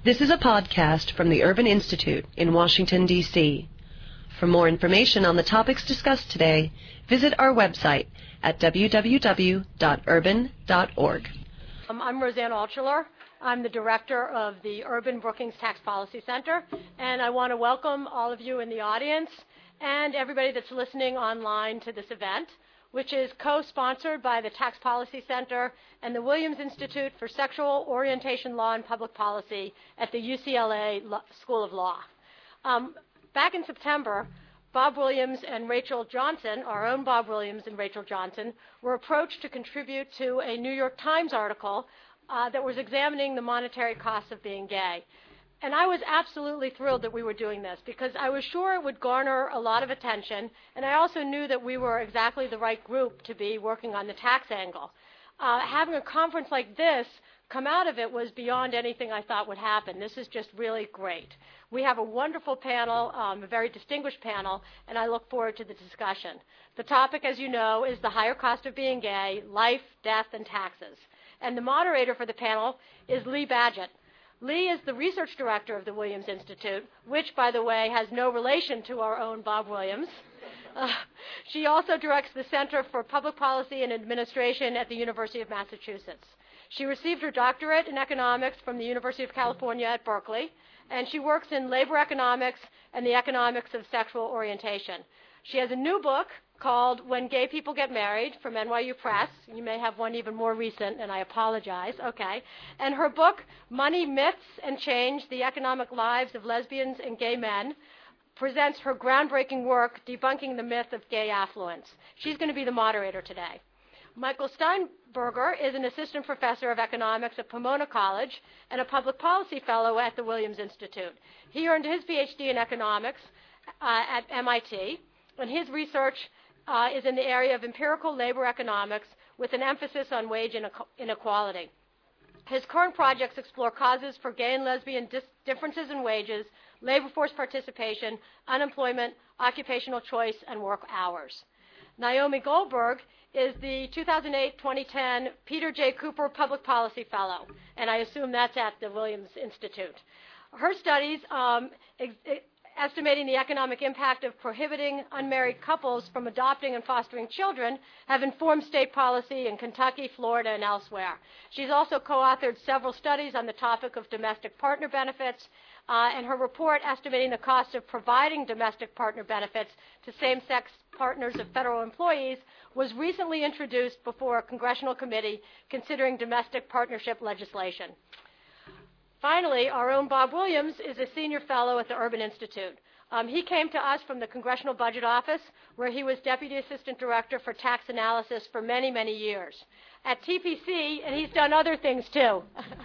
This is a podcast from the Urban Institute in Washington, D.C. For more information on the topics discussed today, visit our website at www.urban.org. I'm Roseanne Altschuler. I'm the director of the Urban Brookings Tax Policy Center, and I want to welcome all of you in the audience and everybody that's listening online to this event, which is co-sponsored by the Tax Policy Center and the Williams Institute for Sexual Orientation Law and Public Policy at the UCLA School of Law. Back in September, Bob Williams and Rachel Johnson, our own Bob Williams and Rachel Johnson, were approached to contribute to a New York Times article that was examining the monetary costs of being gay. And I was absolutely thrilled that we were doing this because I was sure it would garner a lot of attention, and I also knew that we were exactly the right group to be working on the tax angle. Having a conference like this come out of it was beyond anything I thought would happen. This is just really great. We have a wonderful panel, a very distinguished panel, and I look forward to the discussion. The topic, as you know, is the higher cost of being gay, life, death, and taxes. And the moderator for the panel is Lee Badgett. Lee is the research director of the Williams Institute, which, by the way, has no relation to our own Bob Williams. She also directs the Center for Public Policy and Administration at the University of Massachusetts. She received her doctorate in economics from the University of California at Berkeley, and she works in labor economics and the economics of sexual orientation. She has a new book called When Gay People Get Married from NYU Press. You may have one even more recent, and I apologize. Okay. And her book, Money, Myths, and Change, The Economic Lives of Lesbians and Gay Men, presents her groundbreaking work debunking the myth of gay affluence. She's going to be the moderator today. Michael Steinberger is an assistant professor of economics at Pomona College and a public policy fellow at the Williams Institute. He earned his PhD in economics at MIT, and his research is in the area of empirical labor economics with an emphasis on wage inequality. His current projects explore causes for gay and lesbian differences in wages, labor force participation, unemployment, occupational choice, and work hours. Naomi Goldberg is the 2008-2010 Peter J. Cooper Public Policy Fellow, and I assume that's at the Williams Institute. Her studies estimating the economic impact of prohibiting unmarried couples from adopting and fostering children have informed state policy in Kentucky, Florida, and elsewhere. She's also co-authored several studies on the topic of domestic partner benefits, and her report estimating the cost of providing domestic partner benefits to same-sex partners of federal employees was recently introduced before a congressional committee considering domestic partnership legislation. Finally, our own Bob Williams is a senior fellow at the Urban Institute. He came to us from the Congressional Budget Office, where he was Deputy Assistant Director for Tax Analysis for many, many years. At TPC, and he's done other things too.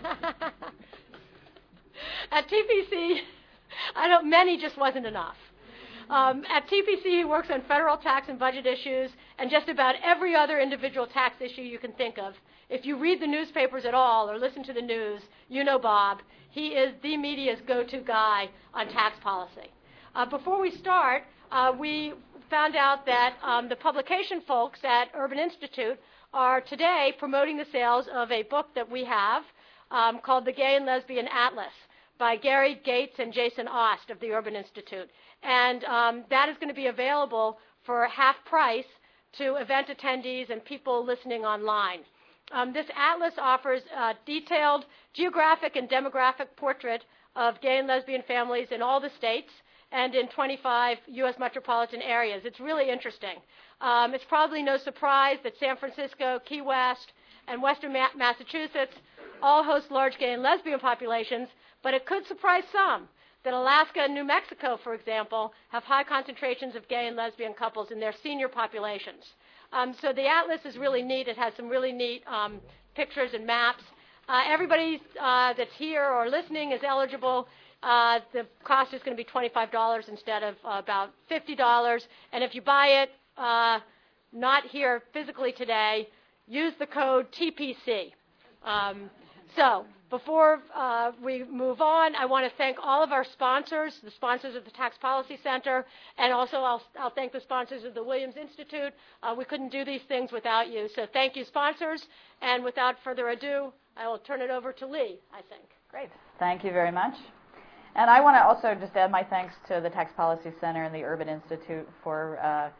At TPC, many just wasn't enough. At TPC, he works on federal tax and budget issues and just about every other individual tax issue you can think of. If you read the newspapers at all or listen to the news, you know Bob. He is the media's go-to guy on tax policy. Before we start, we found out that the publication folks at Urban Institute are today promoting the sales of a book that we have called The Gay and Lesbian Atlas by Gary Gates and Jason Ost of the Urban Institute. And that is going to be available for half price to event attendees and people listening online. This atlas offers a detailed geographic and demographic portrait of gay and lesbian families in all the states and in 25 U.S. metropolitan areas. It's really interesting. It's probably no surprise that San Francisco, Key West, and Western Massachusetts all host large gay and lesbian populations, but it could surprise some that Alaska and New Mexico, for example, have high concentrations of gay and lesbian couples in their senior populations. So the atlas is really neat. It has some really neat pictures and maps. Everybody that's here or listening is eligible. The cost is going to be $25 instead of about $50. And if you buy it not here physically today, use the code TPC. So before we move on, I want to thank all of our sponsors, the sponsors of the Tax Policy Center, and also I'll thank the sponsors of the Williams Institute. We couldn't do these things without you. So thank you, sponsors. And without further ado, I will turn it over to Lee, I think. Great. Thank you very much. And I want to also just add my thanks to the Tax Policy Center and the Urban Institute for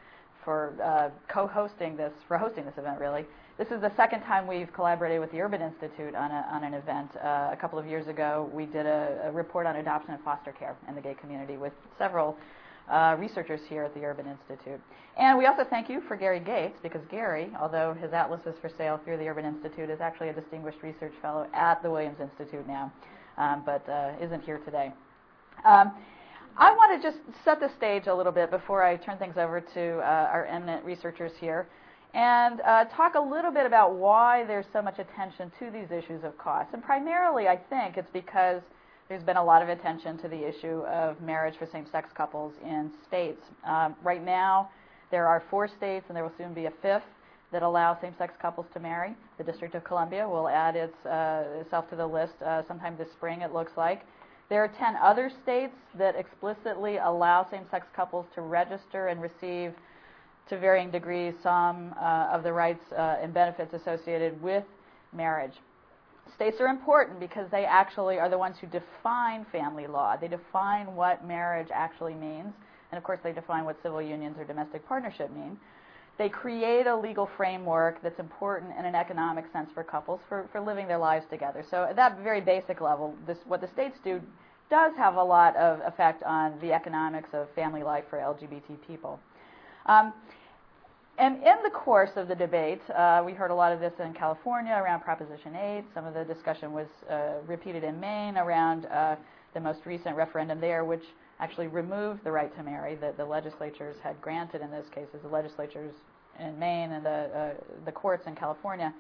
hosting this event, really. This is the second time we've collaborated with the Urban Institute on an event. A couple of years ago, we did a report on adoption and foster care in the gay community with several researchers here at the Urban Institute. And we also thank you for Gary Gates, because Gary, although his atlas is for sale through the Urban Institute, is actually a distinguished research fellow at the Williams Institute now, but isn't here today. I want to just set the stage a little bit before I turn things over to our eminent researchers here, and talk a little bit about why there's so much attention to these issues of cost. And primarily, I think it's because there's been a lot of attention to the issue of marriage for same-sex couples in states. Right now, there are 4 states, and there will soon be a 5th, that allow same-sex couples to marry. The District of Columbia will add itself to the list sometime this spring, it looks like. There are 10 other states that explicitly allow same-sex couples to register and receive, to varying degrees, some of the rights and benefits associated with marriage. States are important because they actually are the ones who define family law. They define what marriage actually means, and of course they define what civil unions or domestic partnership mean. They create a legal framework that's important in an economic sense for couples for living their lives together. So at that very basic level, what the states do does have a lot of effect on the economics of family life for LGBT people. And in the course of the debate, we heard a lot of this in California around Proposition 8. Some of the discussion was repeated in Maine around the most recent referendum there, which actually removed the right to marry that the legislatures had granted in those cases, the legislatures in Maine and the courts in California.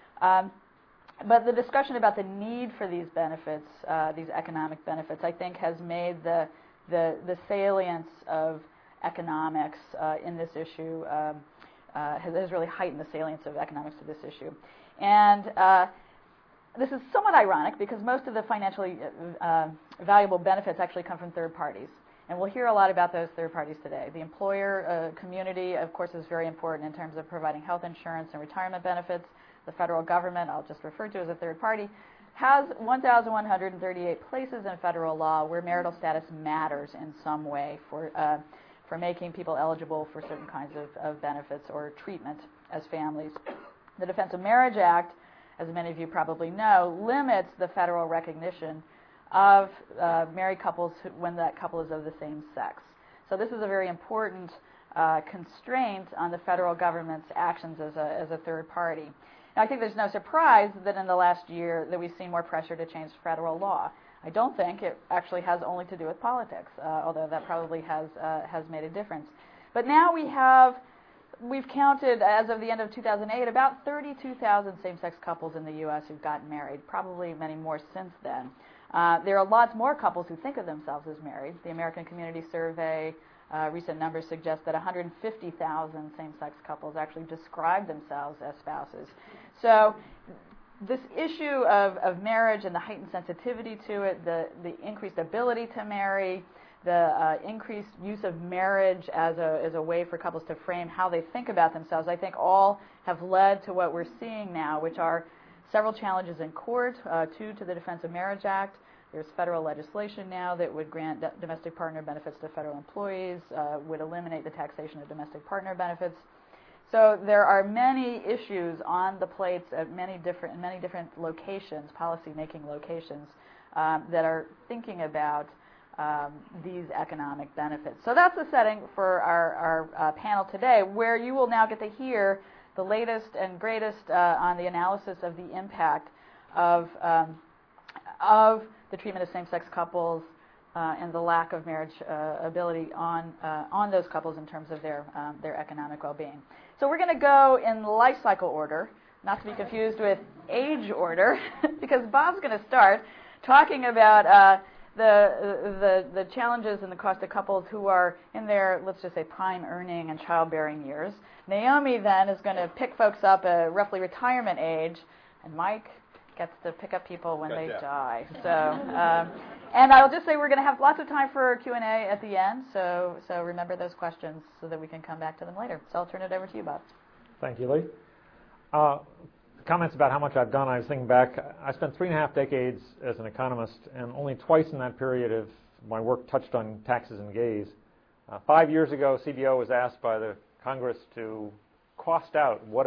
But the discussion about the need for these benefits, these economic benefits, I think has made the salience of economics in this issue, has really heightened the salience of economics to this issue. And this is somewhat ironic because most of the financially valuable benefits actually come from third parties. And we'll hear a lot about those third parties today. The employer community, of course, is very important in terms of providing health insurance and retirement benefits. The federal government, I'll just refer to as a third party, has 1,138 places in federal law where marital status matters in some way for making people eligible for certain kinds of benefits or treatment as families. The Defense of Marriage Act, as many of you probably know, limits the federal recognition of married couples when that couple is of the same sex. So this is a very important constraint on the federal government's actions as a third party. Now, I think there's no surprise that in the last year that we've seen more pressure to change federal law. I don't think it actually has only to do with politics, although that probably has made a difference. But now we've counted, as of the end of 2008, about 32,000 same-sex couples in the U.S. who've gotten married, probably many more since then. There are lots more couples who think of themselves as married. The American Community Survey, recent numbers suggest that 150,000 same-sex couples actually describe themselves as spouses. So this issue of marriage and the heightened sensitivity to it, the increased ability to marry, the increased use of marriage as a way for couples to frame how they think about themselves, I think all have led to what we're seeing now, which are several challenges in court, 2 to the Defense of Marriage Act. There's federal legislation now that would grant domestic partner benefits to federal employees, would eliminate the taxation of domestic partner benefits. So there are many issues on the plates at many different locations, policy-making locations, that are thinking about these economic benefits. So that's the setting for our panel today, where you will now get to hear the latest and greatest on the analysis of the impact of the treatment of same-sex couples and the lack of marriage ability on those couples in terms of their economic well-being. So we're going to go in life cycle order, not to be confused with age order, because Bob's going to start talking about the challenges and the cost of couples who are in their, let's just say, prime earning and childbearing years. Naomi then is going to pick folks up at roughly retirement age, and Mike gets to pick up people when they die. So, and I'll just say we're going to have lots of time for Q&A at the end, so remember those questions so that we can come back to them later. So I'll turn it over to you, Bob. Thank you, Lee. comments about how much I've done, I was thinking back. I spent 3.5 decades as an economist, and only twice in that period have my work touched on taxes and gays. 5 years ago, CBO was asked by the Congress to cost out what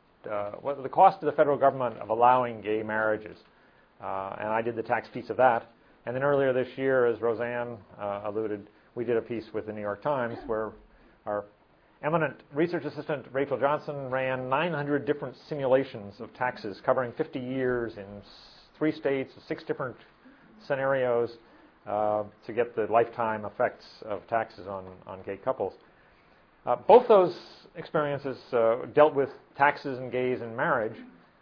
the cost to the federal government of allowing gay marriages, and I did the tax piece of that. And then earlier this year, as Roseanne alluded, we did a piece with the New York Times where our eminent research assistant Rachel Johnson ran 900 different simulations of taxes covering 50 years in 3 states, 6 different scenarios to get the lifetime effects of taxes on gay couples. Both those experiences dealt with taxes and gays and marriage,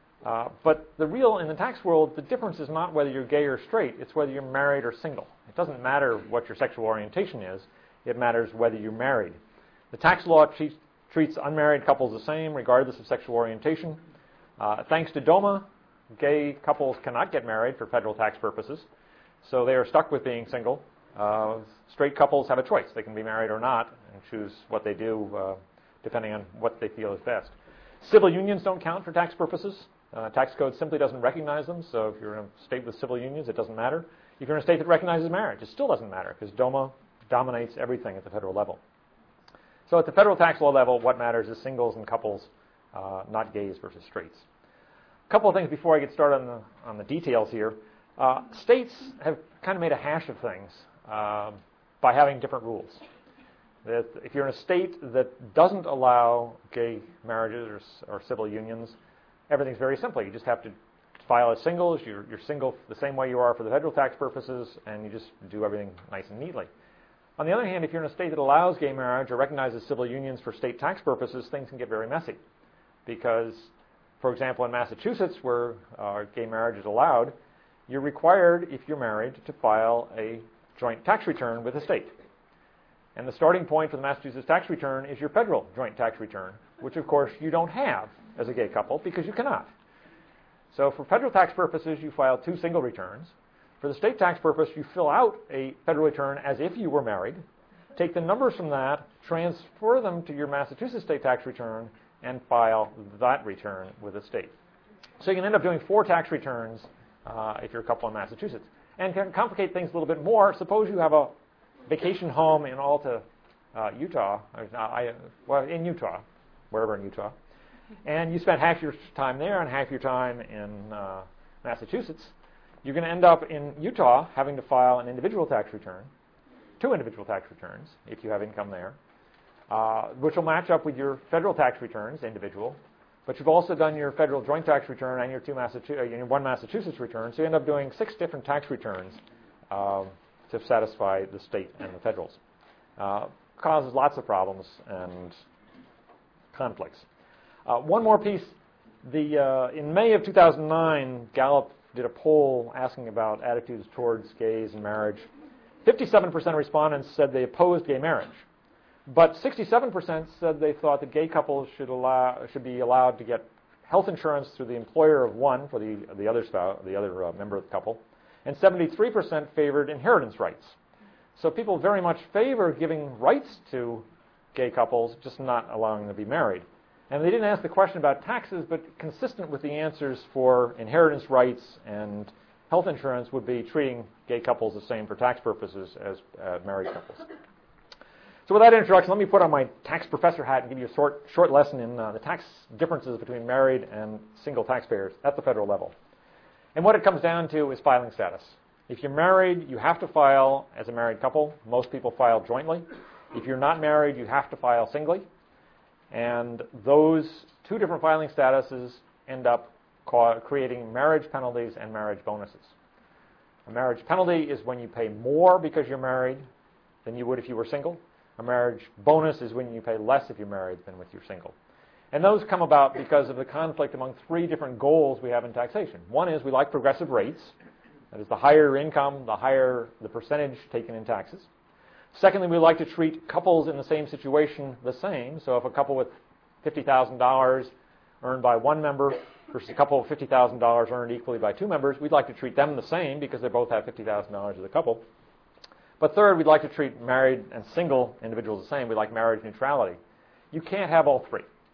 but in the tax world, the difference is not whether you're gay or straight, it's whether you're married or single. It doesn't matter what your sexual orientation is, it matters whether you're married. The tax law treats unmarried couples the same, regardless of sexual orientation. Thanks to DOMA, gay couples cannot get married for federal tax purposes, so they are stuck with being single. Straight couples have a choice. They can be married or not and choose what they do depending on what they feel is best. Civil unions don't count for tax purposes. Tax code simply doesn't recognize them, so if you're in a state with civil unions, it doesn't matter. If you're in a state that recognizes marriage, it still doesn't matter because DOMA dominates everything at the federal level. So at the federal tax law level, what matters is singles and couples, not gays versus straights. A couple of things before I get started on the details here. States have kind of made a hash of things by having different rules. That if you're in a state that doesn't allow gay marriages or civil unions, everything's very simple. You just have to file as singles. You're single the same way you are for the federal tax purposes, and you just do everything nice and neatly. On the other hand, if you're in a state that allows gay marriage or recognizes civil unions for state tax purposes, things can get very messy. Because, for example, in Massachusetts, where gay marriage is allowed, you're required, if you're married, to file a joint tax return with the state. And the starting point for the Massachusetts tax return is your federal joint tax return, which, of course, you don't have as a gay couple because you cannot. So for federal tax purposes, you file 2 single returns. For the state tax purpose, you fill out a federal return as if you were married, take the numbers from that, transfer them to your Massachusetts state tax return, and file that return with the state. So you can end up doing 4 tax returns if you're a couple in Massachusetts. And can complicate things a little bit more. Suppose you have a vacation home in Alta, Utah, in Utah, wherever in Utah, and you spend half your time there and half your time in Massachusetts. You're going to end up in Utah having to file an individual tax return, 2 individual tax returns if you have income there, which will match up with your federal tax returns, individual. But you've also done your federal joint tax return and your 1 Massachusetts return, so you end up doing 6 different tax returns to satisfy the state and the federals. Causes lots of problems and conflicts. One more piece. In May of 2009, Gallup did a poll asking about attitudes towards gays and marriage. 57% of respondents said they opposed gay marriage, but 67% said they thought that gay couples should be allowed to get health insurance through the employer of one for the other spouse, the other member of the couple, and 73% favored inheritance rights. So people very much favor giving rights to gay couples, just not allowing them to be married. And they didn't ask the question about taxes, but consistent with the answers for inheritance rights and health insurance would be treating gay couples the same for tax purposes as married couples. So with that introduction, let me put on my tax professor hat and give you a short lesson in the tax differences between married and single taxpayers at the federal level. And what it comes down to is filing status. If you're married, you have to file as a married couple. Most people file jointly. If you're not married, you have to file singly. And those 2 different filing statuses end up creating marriage penalties and marriage bonuses. A marriage penalty is when you pay more because you're married than you would if you were single. A marriage bonus is when you pay less if you're married than if you're single. And those come about because of the conflict among 3 different goals we have in taxation. One is we like progressive rates. That is, the higher your income, the higher the percentage taken in taxes. Secondly, we like to treat couples in the same situation the same. So if a couple with $50,000 earned by 1 member versus a couple with $50,000 earned equally by 2 members, we'd like to treat them the same because they both have $50,000 as a couple. But third, we'd like to treat married and single individuals the same. We like marriage neutrality. You can't have all 3.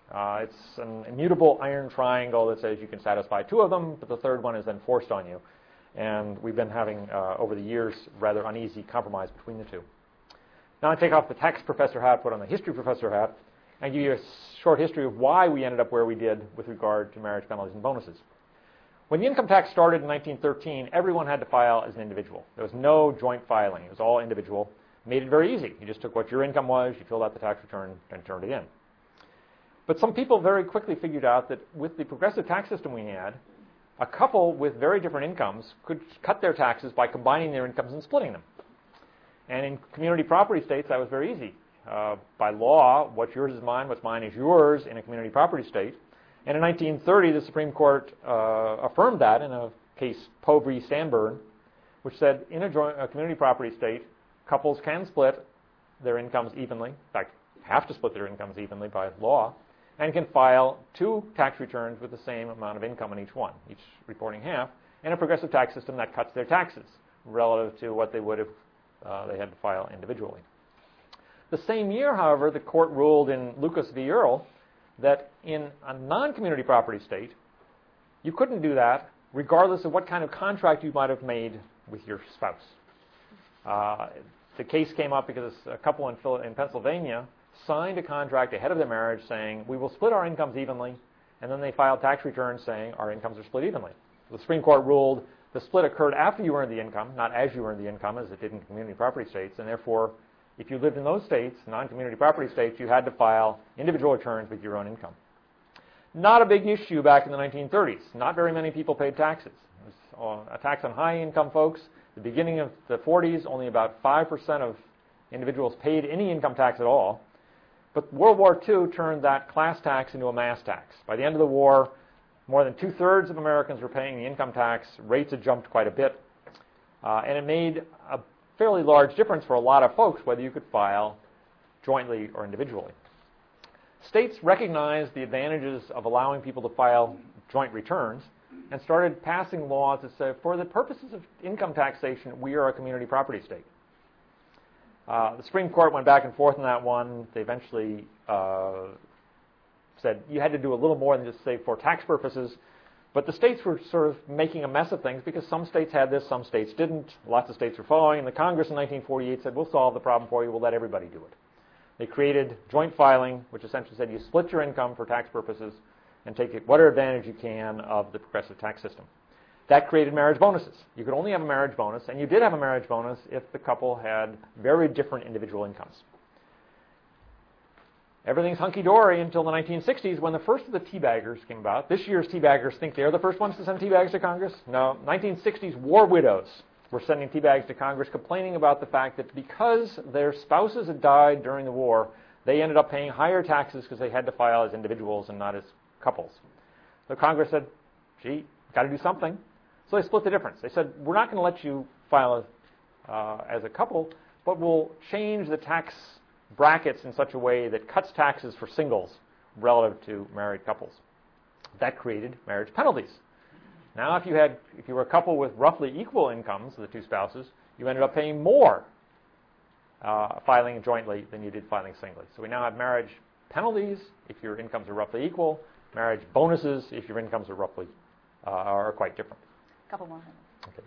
It's an immutable iron triangle that says you can satisfy two of them, but the third one is then forced on you. And we've been having, over the years, rather uneasy compromise between the two. Now I take off the tax professor hat, put on the history professor hat, and give you a short history of why we ended up where we did with regard to marriage penalties and bonuses. When the income tax started in 1913, everyone had to file as an individual. There was no joint filing. It was all individual. Made it very easy. You just took what your income was, you filled out the tax return, and turned it in. But some people very quickly figured out that with the progressive tax system we had, a couple with very different incomes could cut their taxes by combining their incomes and splitting them. And in community property states, that was very easy. By law, what's yours is mine, what's mine is yours in a community property state. And in 1930, the Supreme Court affirmed that in a case, Poe v. Stanburn, which said in a community property state, couples can split their incomes evenly, in fact, have to split their incomes evenly by law, and can file two tax returns with the same amount of income in each one, each reporting half, and a progressive tax system that cuts their taxes relative to what they would if they had to file individually. The same year, however, the court ruled in Lucas v. Earl that in a non-community property state, you couldn't do that regardless of what kind of contract you might have made with your spouse. The case came up because a couple in Pennsylvania signed a contract ahead of their marriage saying, we will split our incomes evenly, and then they filed tax returns saying our incomes are split evenly. The Supreme Court ruled the split occurred after you earned the income, not as you earned the income, as it did in community property states, and therefore, if you lived in those states, non-community property states, you had to file individual returns with your own income. Not a big issue back in the 1930s. Not very many people paid taxes. It was a tax on high-income folks. The beginning of the 40s, only about 5% of individuals paid any income tax at all. But World War II turned that class tax into a mass tax. By the end of the war, more than two-thirds of Americans were paying the income tax. Rates had jumped quite a bit. And it made a fairly large difference for a lot of folks whether you could file jointly or individually. States recognized the advantages of allowing people to file joint returns and started passing laws that said, for the purposes of income taxation, we are a community property state. The Supreme Court went back and forth on that one. They eventually said you had to do a little more than just say for tax purposes. But the states were sort of making a mess of things because some states had this, some states didn't. Lots of states were following. And the Congress in 1948 said, we'll solve the problem for you. We'll let everybody do it. They created joint filing, which essentially said you split your income for tax purposes and take whatever advantage you can of the progressive tax system. That created marriage bonuses. You could only have a marriage bonus, and you did have a marriage bonus if the couple had very different individual incomes. Everything's hunky-dory until the 1960s when the first of the teabaggers came about. This year's teabaggers think they're the first ones to send teabags to Congress. No, 1960s war widows were sending teabags to Congress complaining about the fact that because their spouses had died during the war, they ended up paying higher taxes because they had to file as individuals and not as couples. So Congress said, gee, got to do something. So they split the difference. They said, we're not going to let you file as a couple, but we'll change the tax brackets in such a way that cuts taxes for singles relative to married couples. That created marriage penalties. Now, if you were a couple with roughly equal incomes, the two spouses, you ended up paying more filing jointly than you did filing singly. So we now have marriage penalties if your incomes are roughly equal, marriage bonuses if your incomes are roughly are quite different. A couple more minutes. Okay.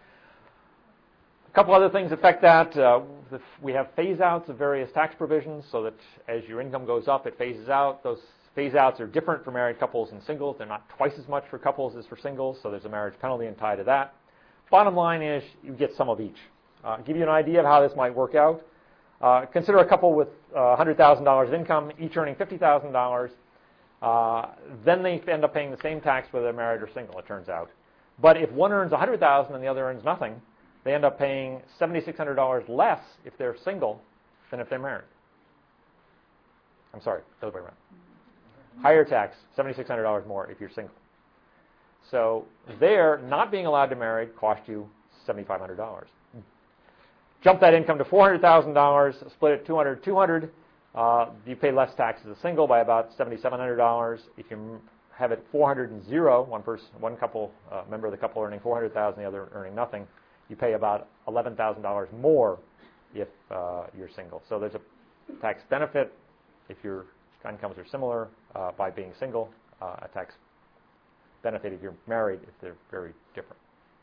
A couple other things affect that. We have phase-outs of various tax provisions so that as your income goes up, it phases out. Those phase-outs are different for married couples and singles. They're not twice as much for couples as for singles, so there's a marriage penalty and tie to that. Bottom line is you get some of each. Give you an idea of how this might work out. Consider a couple with $100,000 of income, each earning $50,000. Then they end up paying the same tax whether they're married or single, it turns out. But if one earns $100,000 and the other earns nothing, they end up paying $7,600 less if they're single than if they're married. I'm sorry, the other way around. Higher tax, $7,600 more if you're single. So there, not being allowed to marry cost you $7,500. Jump that income to $400,000, split it 200, you pay less tax as a single by about $7,700. If you have it 400 and 0, one couple, member of the couple earning $400,000, the other earning nothing, you pay about $11,000 more if you're single. So there's a tax benefit if you're incomes are similar by being single, a tax benefit if you're married if they're very different.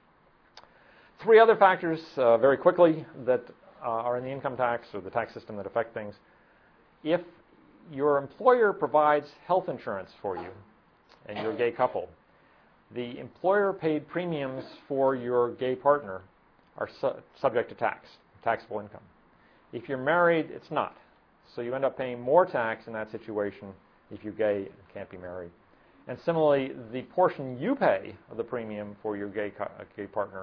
Three other factors, very quickly, that are in the income tax or the tax system that affect things. If your employer provides health insurance for you and you're a gay couple, the employer-paid premiums for your gay partner are subject to tax, taxable income. If you're married, it's not. So you end up paying more tax in that situation if you're gay and can't be married. And similarly, the portion you pay of the premium for your gay partner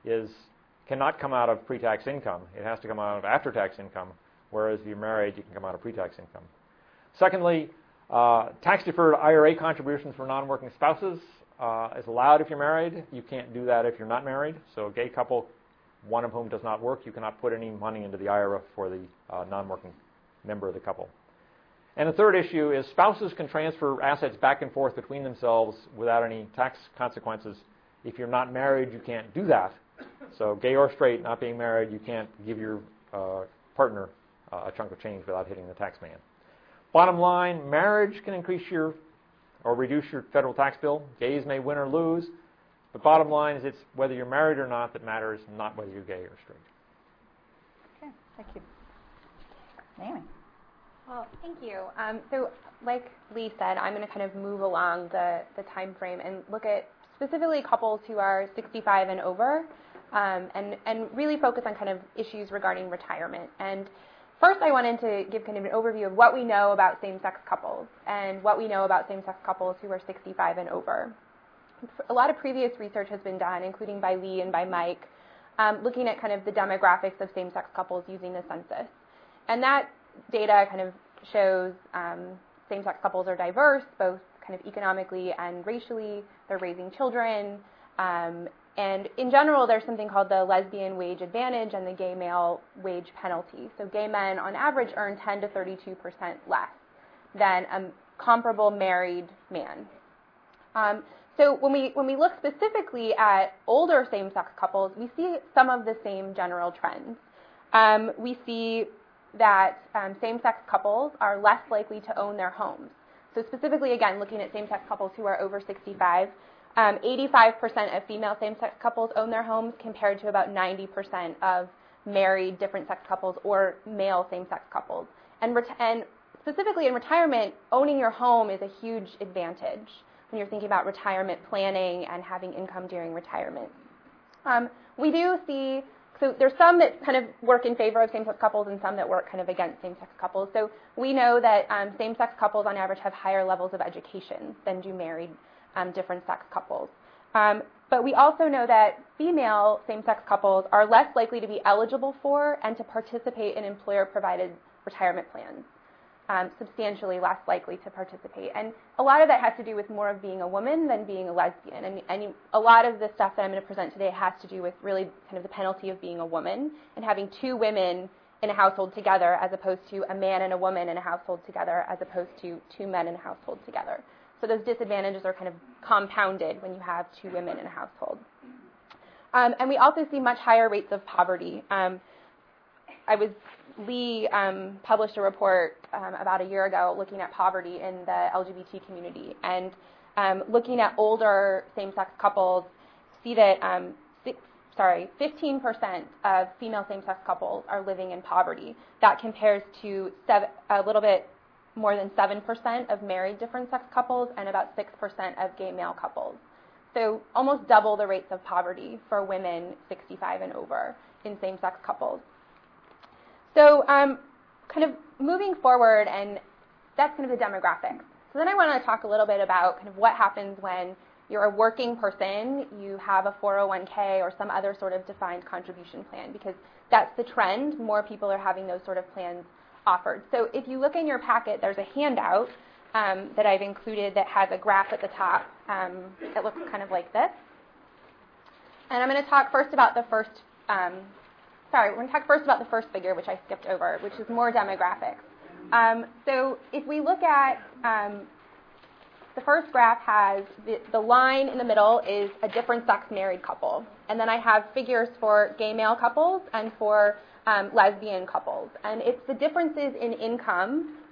cannot come out of pre-tax income. It has to come out of after-tax income, whereas if you're married, you can come out of pre-tax income. Secondly, tax-deferred IRA contributions for non-working spouses is allowed if you're married. You can't do that if you're not married. So a gay couple, one of whom does not work, you cannot put any money into the IRA for the non-working member of the couple. And the third issue is spouses can transfer assets back and forth between themselves without any tax consequences. If you're not married, you can't do that. So gay or straight, not being married, you can't give your partner a chunk of change without hitting the tax man. Bottom line, marriage can increase or reduce your federal tax bill. Gays may win or lose. But bottom line is it's whether you're married or not that matters, not whether you're gay or straight. Okay, thank you. Naomi. Well, thank you. So like Lee said, I'm going to kind of move along the time frame and look at specifically couples who are 65 and over, and really focus on kind of issues regarding retirement. And first I wanted to give kind of an overview of what we know about same-sex couples and what we know about same-sex couples who are 65 and over. A lot of previous research has been done, including by Lee and by Mike, looking at kind of the demographics of same-sex couples using the census. And that data kind of shows same-sex couples are diverse, both kind of economically and racially. They're raising children. And in general, there's something called the lesbian wage advantage and the gay male wage penalty. So gay men, on average, earn 10 to 32% less than a comparable married man. So when we look specifically at older same-sex couples, we see some of the same general trends. We see that same-sex couples are less likely to own their homes. So specifically, again, looking at same-sex couples who are over 65, 85% of female same-sex couples own their homes compared to about 90% of married different-sex couples or male same-sex couples. And specifically in retirement, owning your home is a huge advantage when you're thinking about retirement planning and having income during retirement. We do see, so there's some that kind of work in favor of same-sex couples and some that work kind of against same-sex couples. So we know that same-sex couples on average have higher levels of education than do married different-sex couples. But we also know that female same-sex couples are less likely to be eligible for and to participate in employer-provided retirement plans. Substantially less likely to participate. And a lot of that has to do with more of being a woman than being a lesbian. And a lot of the stuff that I'm going to present today has to do with really kind of the penalty of being a woman and having two women in a household together as opposed to a man and a woman in a household together as opposed to two men in a household together. So those disadvantages are kind of compounded when you have two women in a household. And we also see much higher rates of poverty. Lee published a report about a year ago looking at poverty in the LGBT community. And looking at older same-sex couples, see that 15% of female same-sex couples are living in poverty. That compares to a little bit more than 7% of married different-sex couples and about 6% of gay male couples. So almost double the rates of poverty for women 65 and over in same-sex couples. So kind of moving forward, and that's kind of the demographics. So then I want to talk a little bit about kind of what happens when you're a working person, you have a 401k or some other sort of defined contribution plan, because that's the trend. More people are having those sort of plans offered. So if you look in your packet, there's a handout that I've included that has a graph at the top that looks kind of like this. And I'm going to talk first about the first we're going to talk first about the first figure, which I skipped over, which is more demographics. So if we look at the first graph has the line in the middle is a different sex married couple. And then I have figures for gay male couples and for lesbian couples. And it's the differences in income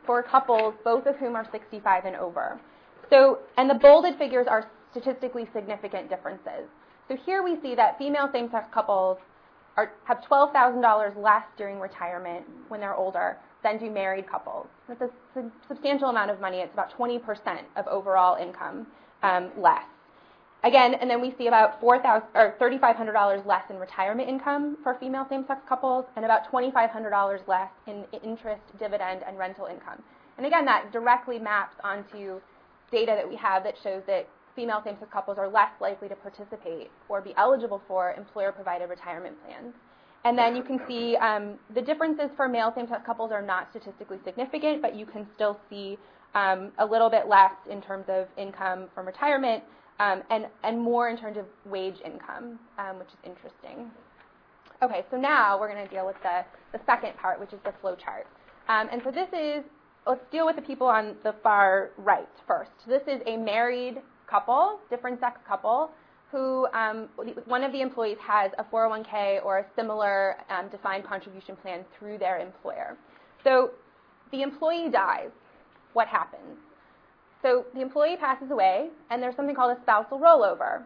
for couples, both of whom are 65 and over. So, and the bolded figures are statistically significant differences. So here we see that female same-sex couples have $12,000 less during retirement when they're older than do married couples. That's a substantial amount of money. It's about 20% of overall income less. Again, and then we see about $3,500 less in retirement income for female same-sex couples, and about $2,500 less in interest, dividend, and rental income. And again, that directly maps onto data that we have that shows that female same-sex couples are less likely to participate or be eligible for employer-provided retirement plans. And then you can see the differences for male same-sex couples are not statistically significant, but you can still see a little bit less in terms of income from retirement and more in terms of wage income, which is interesting. Okay, so now we're going to deal with the second part, which is the flow chart. And so let's deal with the people on the far right first. This is a married couple, different sex couple, who one of the employees has a 401k or a similar defined contribution plan through their employer. So the employee dies. What happens? So the employee passes away, and there's something called a spousal rollover.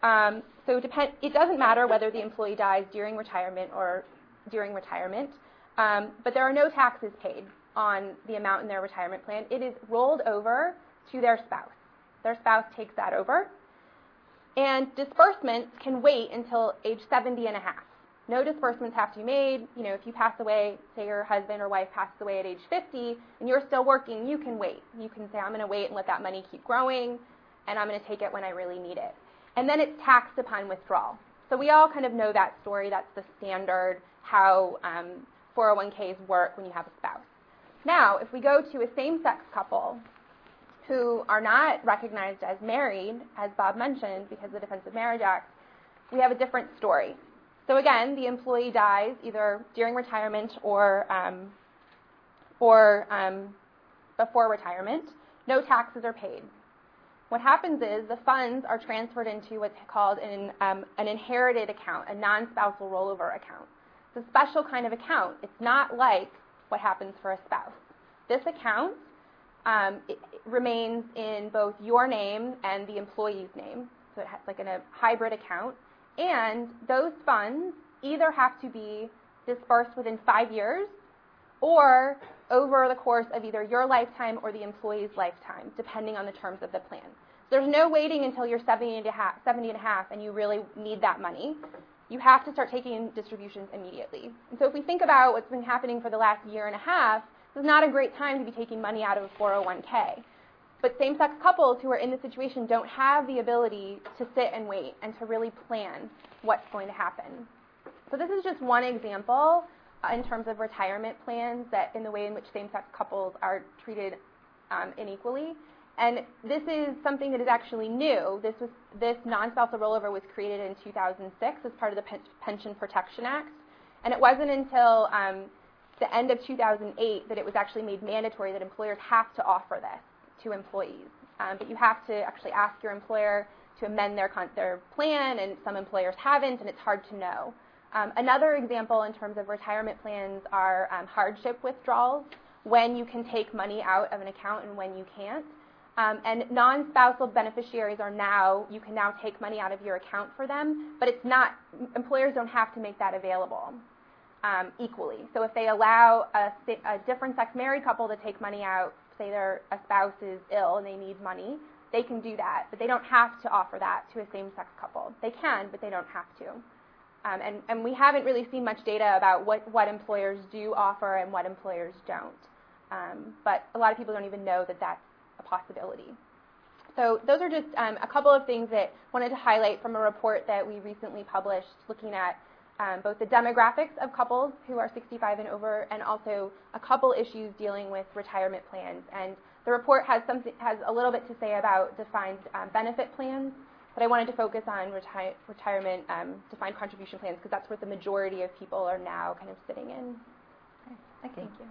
It doesn't matter whether the employee dies during retirement or during retirement, but there are no taxes paid on the amount in their retirement plan. It is rolled over to their spouse. Their spouse takes that over. And disbursements can wait until age 70 and a half. No disbursements have to be made. You know, if you pass away, say your husband or wife passes away at age 50, and you're still working, you can wait. You can say, I'm going to wait and let that money keep growing, and I'm going to take it when I really need it. And then it's taxed upon withdrawal. So we all kind of know that story. That's the standard how 401ks work when you have a spouse. Now, if we go to a same-sex couple who are not recognized as married, as Bob mentioned, because of the Defense of Marriage Act, we have a different story. So again, the employee dies either during retirement or before retirement. No taxes are paid. What happens is the funds are transferred into what's called an inherited account, a non-spousal rollover account. It's a special kind of account. It's not like what happens for a spouse. This account it remains in both your name and the employee's name, so it's like in a hybrid account. And those funds either have to be dispersed within 5 years or over the course of either your lifetime or the employee's lifetime, depending on the terms of the plan. So there's no waiting until you're 70 and a half and you really need that money. You have to start taking distributions immediately. And so if we think about what's been happening for the last year and a half, this is not a great time to be taking money out of a 401k. But same-sex couples who are in this situation don't have the ability to sit and wait and to really plan what's going to happen. So this is just one example in terms of retirement plans that in the way in which same-sex couples are treated unequally. And this is something that is actually new. This non-spousal rollover was created in 2006 as part of the Pension Protection Act. And it wasn't until the end of 2008 that it was actually made mandatory that employers have to offer this to employees. But you have to actually ask your employer to amend their plan, and some employers haven't, and it's hard to know. Another example in terms of retirement plans are hardship withdrawals, when you can take money out of an account and when you can't. And non-spousal beneficiaries you can now take money out of your account for them, but employers don't have to make that available equally. So if they allow a different sex married couple to take money out, say a spouse is ill and they need money, they can do that, but they don't have to offer that to a same-sex couple. They can, but they don't have to. And we haven't really seen much data about what employers do offer and what employers don't. But a lot of people don't even know that that's a possibility. So those are just a couple of things that I wanted to highlight from a report that we recently published looking at both the demographics of couples who are 65 and over, and also a couple issues dealing with retirement plans. And the report has a little bit to say about defined benefit plans, but I wanted to focus on retirement defined contribution plans because that's where the majority of people are now kind of sitting in. Okay. Thank you.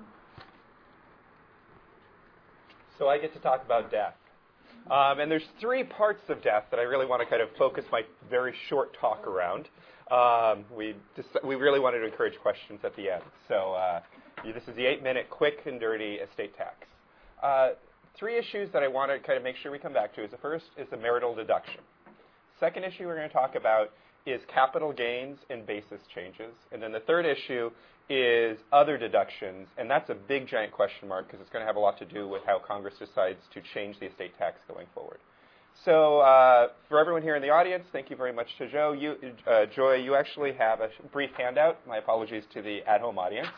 So I get to talk about death. And there's 3 parts of death that I really want to kind of focus my very short talk around. We really wanted to encourage questions at the end. So this is the 8-minute quick and dirty estate tax. Three issues that I want to kind of make sure we come back to is the first is the marital deduction. Second issue we're going to talk about is capital gains and basis changes. And then the third issue is other deductions, and that's a big giant question mark because it's going to have a lot to do with how Congress decides to change the estate tax going forward. So for everyone here in the audience, thank you very much to Joy. You actually have a brief handout. My apologies to the at-home audience.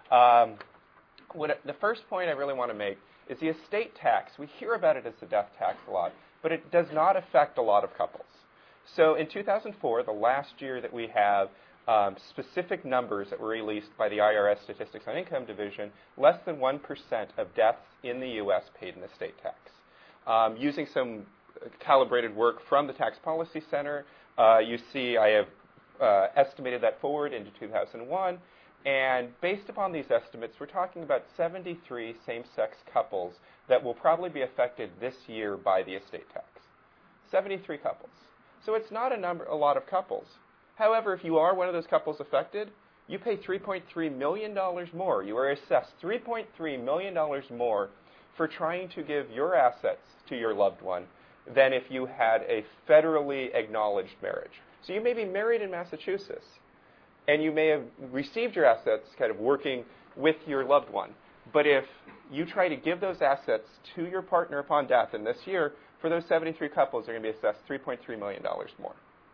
The first point I really want to make is the estate tax. We hear about it as the death tax a lot, but it does not affect a lot of couples. So in 2004, the last year that we have specific numbers that were released by the IRS Statistics on Income Division, less than 1% of deaths in the U.S. paid an estate tax. Using some calibrated work from the Tax Policy Center, you see I have estimated that forward into 2001. And based upon these estimates, we're talking about 73 same-sex couples that will probably be affected this year by the estate tax. 73 couples. So it's not a lot of couples. However, if you are one of those couples affected, you pay $3.3 million more. You are assessed $3.3 million more for trying to give your assets to your loved one than if you had a federally acknowledged marriage. So you may be married in Massachusetts, and you may have received your assets kind of working with your loved one. But if you try to give those assets to your partner upon death in this year, for those 73 couples, they're going to be assessed $3.3 million more.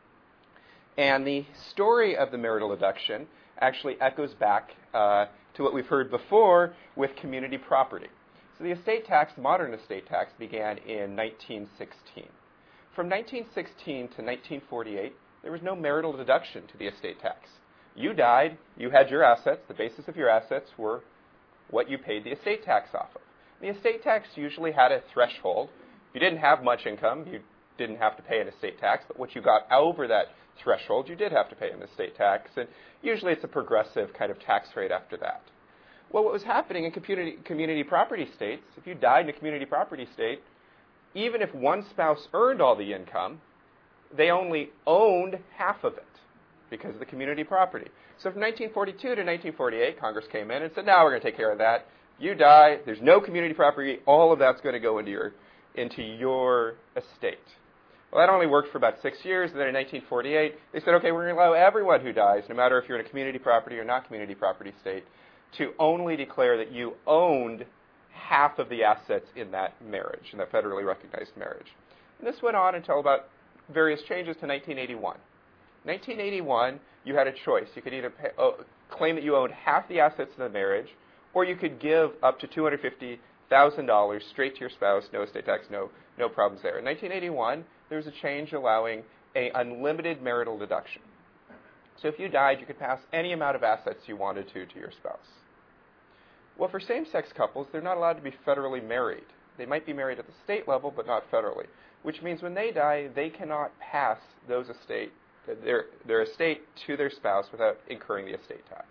And the story of the marital deduction actually echoes back to what we've heard before with community property. So the estate tax, the modern estate tax, began in 1916. From 1916 to 1948, there was no marital deduction to the estate tax. You died, you had your assets, the basis of your assets were what you paid the estate tax off of. The estate tax usually had a threshold. If you didn't have much income, you didn't have to pay an estate tax, but what you got over that threshold, you did have to pay an estate tax, and usually it's a progressive kind of tax rate after that. Well, what was happening in community property states, if you died in a community property state, even if one spouse earned all the income, they only owned half of it because of the community property. So from 1942 to 1948, Congress came in and said, now we're going to take care of that. You die, there's no community property, all of that's going to go into your estate. Well, that only worked for about 6 years, and then in 1948, they said, okay, we're going to allow everyone who dies, no matter if you're in a community property or not community property state, to only declare that you owned half of the assets in that marriage, in that federally recognized marriage. And this went on until about various changes to 1981. 1981, you had a choice. You could either claim that you owned half the assets in the marriage, or you could give up to $250,000 straight to your spouse, no estate tax, no problems there. In 1981, there was a change allowing an unlimited marital deduction. So if you died, you could pass any amount of assets you wanted to your spouse. Well, for same-sex couples, they're not allowed to be federally married. They might be married at the state level, but not federally, which means when they die, they cannot pass their estate to their spouse without incurring the estate tax.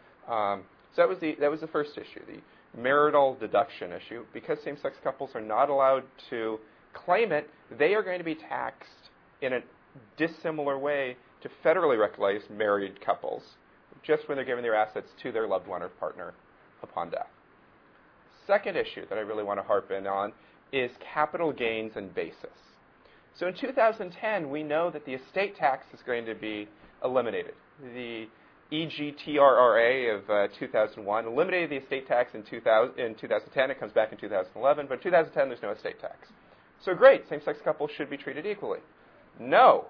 So that was the first issue, the marital deduction issue. Because same-sex couples are not allowed to claim it, they are going to be taxed in a dissimilar way to federally recognized married couples, just when they're giving their assets to their loved one or partner upon death. Second issue that I really want to harp in on is capital gains and basis. So in 2010, we know that the estate tax is going to be eliminated. The EGTRRA of 2001 eliminated the estate tax in 2010. It comes back in 2011, but in 2010 there's no estate tax. So great, same-sex couples should be treated equally. No.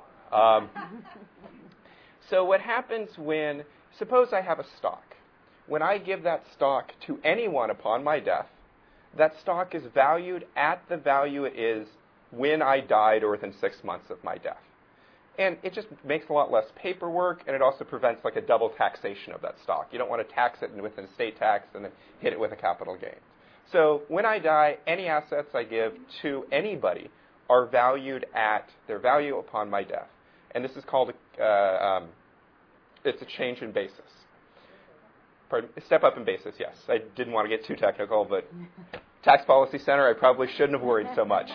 So what happens when, suppose I have a stock. When I give that stock to anyone upon my death, that stock is valued at the value it is when I died or within 6 months of my death. And it just makes a lot less paperwork, and it also prevents like a double taxation of that stock. You don't want to tax it with an estate tax and then hit it with a capital gain. So when I die, any assets I give to anybody are valued at their value upon my death. And this is called it's a change in basis. Pardon? Step up in basis, yes. I didn't want to get too technical, but Tax Policy Center, I probably shouldn't have worried so much.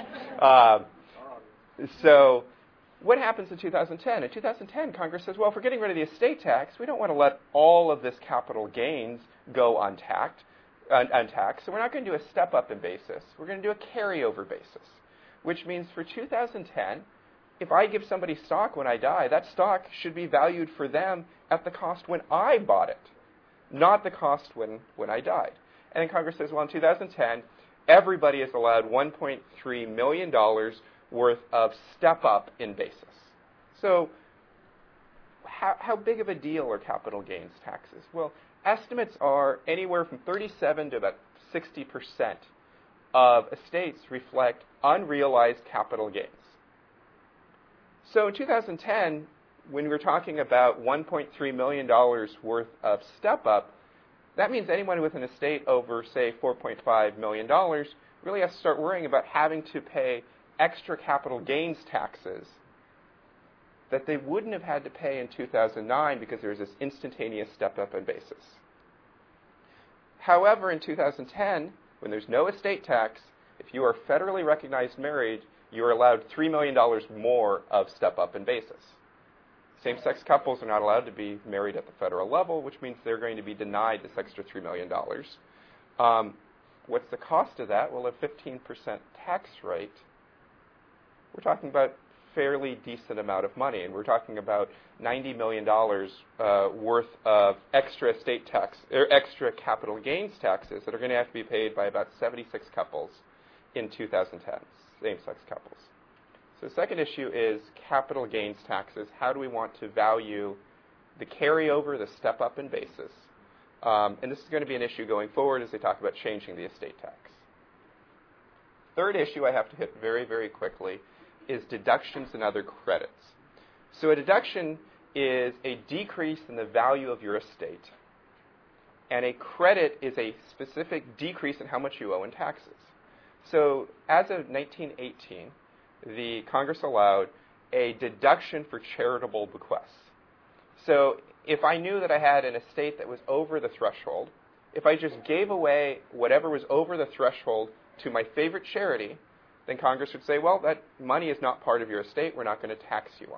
So what happens in 2010? In 2010, Congress says, well, if we're getting rid of the estate tax, we don't want to let all of this capital gains go untaxed. untaxed. So we're not going to do a step-up in basis. We're going to do a carryover basis, which means for 2010, if I give somebody stock when I die, that stock should be valued for them at the cost when I bought it, not the cost when I died. And then Congress says, well, in 2010, everybody is allowed $1.3 million worth of step-up in basis. So how big of a deal are capital gains taxes? Well, estimates are anywhere from 37 to about 60% of estates reflect unrealized capital gains. So in 2010, when we're talking about $1.3 million worth of step-up, that means anyone with an estate over, say, $4.5 million really has to start worrying about having to pay extra capital gains taxes that they wouldn't have had to pay in 2009 because there was this instantaneous step-up in basis. However, in 2010, when there's no estate tax, if you are federally recognized married, you are allowed $3 million more of step-up in basis. Same-sex couples are not allowed to be married at the federal level, which means they're going to be denied this extra $3 million. What's the cost of that? Well, a 15% tax rate. We're talking about fairly decent amount of money, and we're talking about $90 million worth of extra estate tax or extra capital gains taxes that are going to have to be paid by about 76 couples in 2010, same-sex couples. So the second issue is capital gains taxes. How do we want to value the carryover, the step-up in basis? And this is going to be an issue going forward as they talk about changing the estate tax. Third issue I have to hit very, very quickly is deductions and other credits. So a deduction is a decrease in the value of your estate, and a credit is a specific decrease in how much you owe in taxes. So as of 1918, the Congress allowed a deduction for charitable bequests. So if I knew that I had an estate that was over the threshold, if I just gave away whatever was over the threshold to my favorite charity, then Congress would say, well, that money is not part of your estate. We're not going to tax you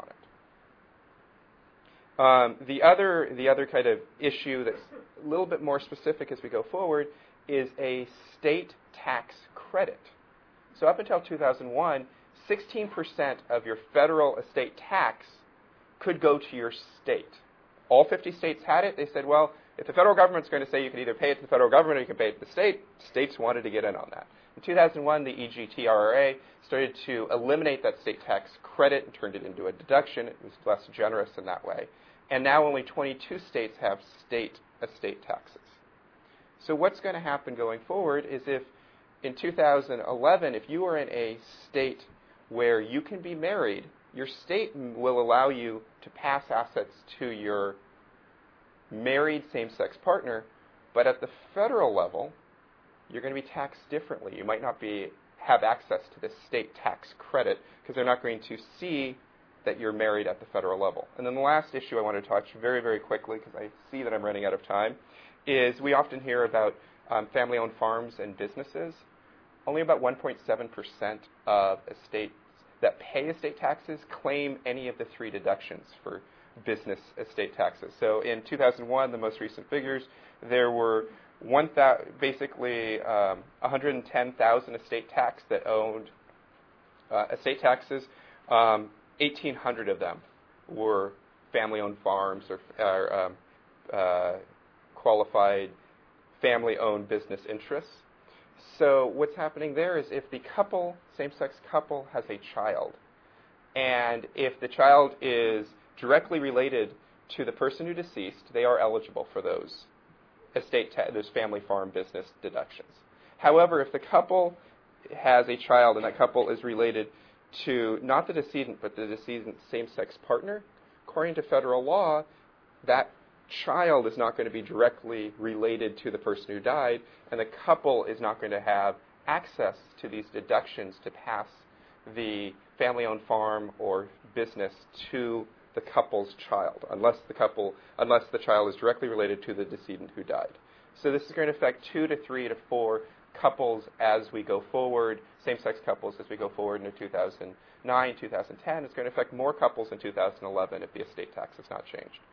on it. The other kind of issue that's a little bit more specific as we go forward is a state tax credit. So up until 2001, 16% of your federal estate tax could go to your state. All 50 states had it. They said, well, if the federal government's going to say you can either pay it to the federal government or you can pay it to the state, states wanted to get in on that. In 2001, the EGTRRA started to eliminate that state tax credit and turned it into a deduction. It was less generous in that way. And now only 22 states have state estate taxes. So what's going to happen going forward is if in 2011, if you are in a state where you can be married, your state will allow you to pass assets to your married same-sex partner, but at the federal level, you're going to be taxed differently. You might not have access to this state tax credit because they're not going to see that you're married at the federal level. And then the last issue I want to touch very, very quickly, because I see that I'm running out of time, is we often hear about family-owned farms and businesses. Only about 1.7% of estates that pay estate taxes claim any of the three deductions for business estate taxes. So in 2001, the most recent figures, there were 110,000 estate tax that owned estate taxes. 1,800 of them were family-owned farms or qualified family-owned business interests. So what's happening there is if the couple, same-sex couple, has a child, and if the child is directly related to the person who deceased, they are eligible for those those family farm business deductions. However, if the couple has a child and that couple is related to not the decedent but the decedent's same-sex partner, according to federal law, that child is not going to be directly related to the person who died, and the couple is not going to have access to these deductions to pass the family-owned farm or business to the couple's child, unless the child is directly related to the decedent who died. So this is going to affect 2 to 3 to 4 couples as we go forward, same-sex couples as we go forward into 2009, 2010. It's going to affect more couples in 2011 if the estate tax is not changed.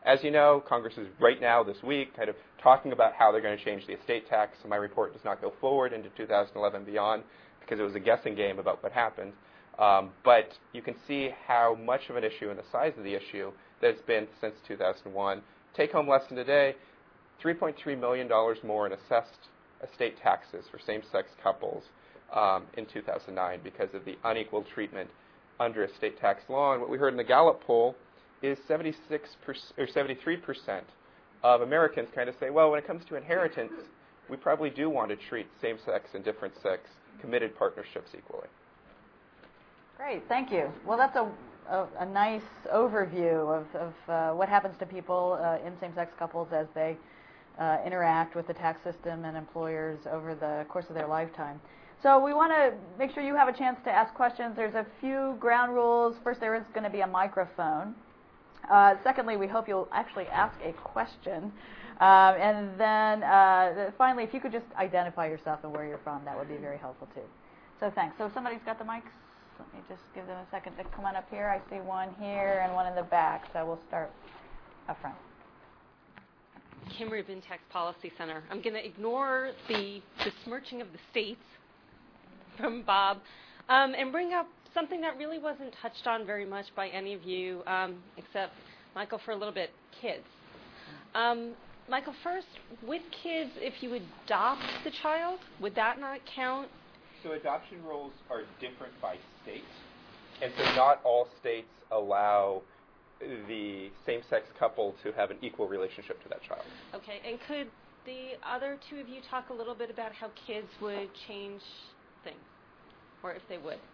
As you know, Congress is right now, this week, kind of talking about how they're going to change the estate tax. So my report does not go forward into 2011 and beyond because it was a guessing game about what happened. But you can see how much of an issue and the size of the issue that it's been since 2001. Take-home lesson today, $3.3 million more in assessed estate taxes for same-sex couples in 2009 because of the unequal treatment under estate tax law. And what we heard in the Gallup poll is 76% or 73% of Americans kind of say, well, when it comes to inheritance, we probably do want to treat same-sex and different-sex committed partnerships equally. Great, thank you. Well, that's a nice overview of what happens to people in same-sex couples as they interact with the tax system and employers over the course of their lifetime. So we want to make sure you have a chance to ask questions. There's a few ground rules. First, there is going to be a microphone. Secondly, we hope you'll actually ask a question. And then finally, if you could just identify yourself and where you're from, that would be very helpful too. So thanks. So if somebody's got the mics, let me just give them a second to come on up here. I see one here and one in the back, so we'll start up front. Kim Rubin, Tax Policy Center. I'm going to ignore the besmirching of the states from Bob and bring up something that really wasn't touched on very much by any of you, except Michael for a little bit, kids. Michael, first, with kids, if you adopt the child, would that not count? So adoption rules are different by state, and so not all states allow the same-sex couple to have an equal relationship to that child. Okay, and could the other two of you talk a little bit about how kids would change things, or if they would?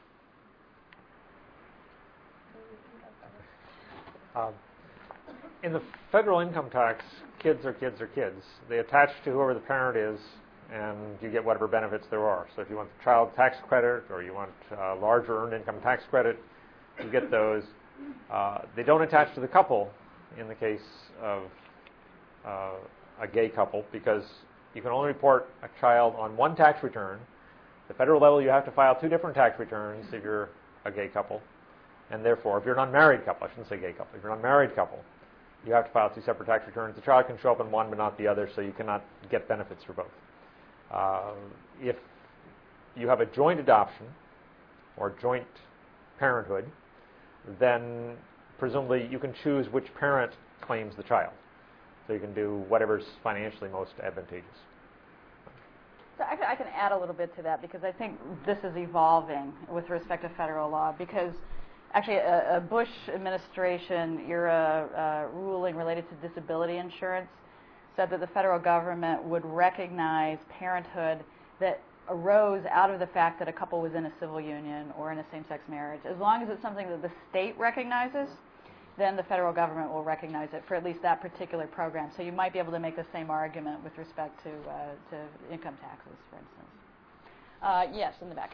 In the federal income tax, kids are kids are kids. They attach to whoever the parent is, and you get whatever benefits there are. So if you want the child tax credit or you want larger earned income tax credit, you get those. They don't attach to the couple in the case of a gay couple because you can only report a child on one tax return. At the federal level, you have to file two different tax returns if you're a gay couple. And therefore, if you're an unmarried couple, I shouldn't say gay couple, if you're an unmarried couple, you have to file two separate tax returns. The child can show up in one but not the other, so you cannot get benefits for both. If you have a joint adoption or joint parenthood, then presumably you can choose which parent claims the child. So you can do whatever's financially most advantageous. So I can add a little bit to that because I think this is evolving with respect to federal law because actually a Bush administration era ruling related to disability insurance said that the federal government would recognize parenthood that arose out of the fact that a couple was in a civil union or in a same-sex marriage. As long as it's something that the state recognizes, then the federal government will recognize it for at least that particular program. So you might be able to make the same argument with respect to income taxes, for instance. Yes, in the back.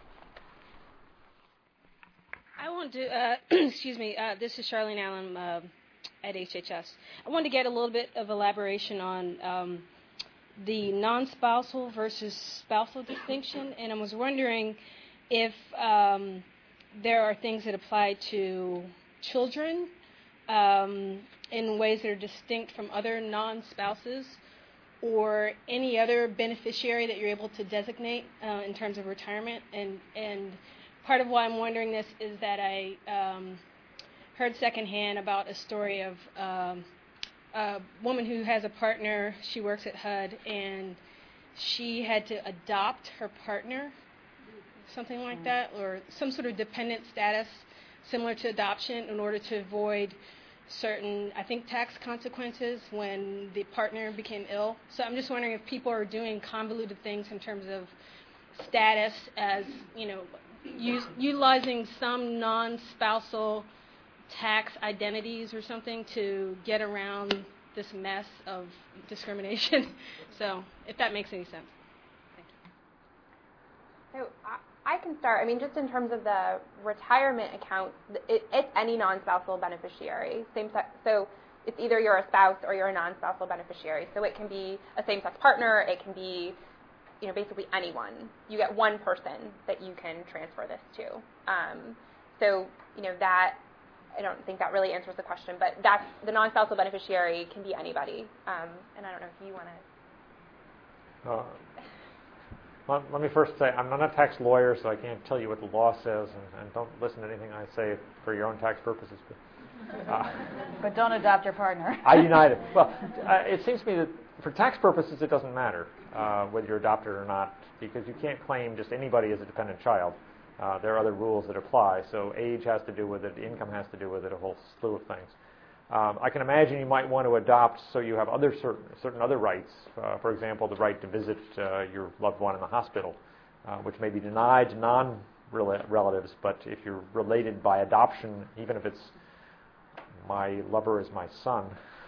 I want to, excuse me, this is Charlene Allen at HHS. I wanted to get a little bit of elaboration on the non-spousal versus spousal distinction, and I was wondering if there are things that apply to children in ways that are distinct from other non-spouses, or any other beneficiary that you're able to designate in terms of retirement. And part of why I'm wondering this is that I heard secondhand about a story of a woman who has a partner. She works at HUD, and she had to adopt her partner, something like that, or some sort of dependent status similar to adoption in order to avoid certain, I think, tax consequences when the partner became ill. So I'm just wondering if people are doing convoluted things in terms of status as, you know, utilizing some non-spousal tax identities or something to get around this mess of discrimination. So if that makes any sense. Thank you. So I can start. I mean, just in terms of the retirement account, it's any non-spousal beneficiary. So it's either you're a spouse or you're a non-spousal beneficiary. So it can be a same-sex partner. It can be, you know, basically anyone. You get one person that you can transfer this to. So, you know, that I don't think that really answers the question, but that's the non-spousal beneficiary can be anybody. And I don't know if you want to. Let me first say, I'm not a tax lawyer, so I can't tell you what the law says, and don't listen to anything I say for your own tax purposes. But don't adopt your partner. I deny it. Well, it seems to me that for tax purposes, it doesn't matter whether you're adopted or not, because you can't claim just anybody as a dependent child. There are other rules that apply, so age has to do with it, income has to do with it, a whole slew of things. I can imagine you might want to adopt so you have certain other rights. For example, the right to visit your loved one in the hospital, which may be denied to non-relatives, but if you're related by adoption, even if it's my lover is my son,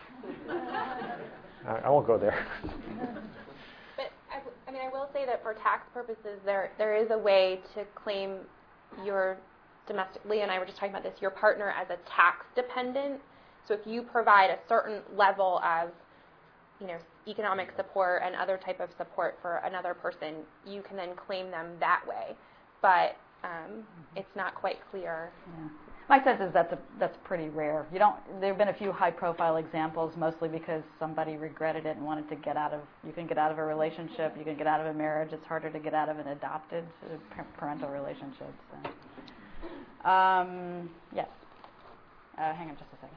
I won't go there. But I will say that for tax purposes, there is a way to claim your domestic. Leah and I were just talking about this. Your partner as a tax dependent. So if you provide a certain level of, economic support and other type of support for another person, you can then claim them that way. But it's not quite clear. Yeah. My sense is that's pretty rare. There have been a few high-profile examples, mostly because somebody regretted it and wanted to get out of. You can get out of a relationship. You can get out of a marriage. It's harder to get out of an adopted parental relationship. So. Yes. Hang on just a second.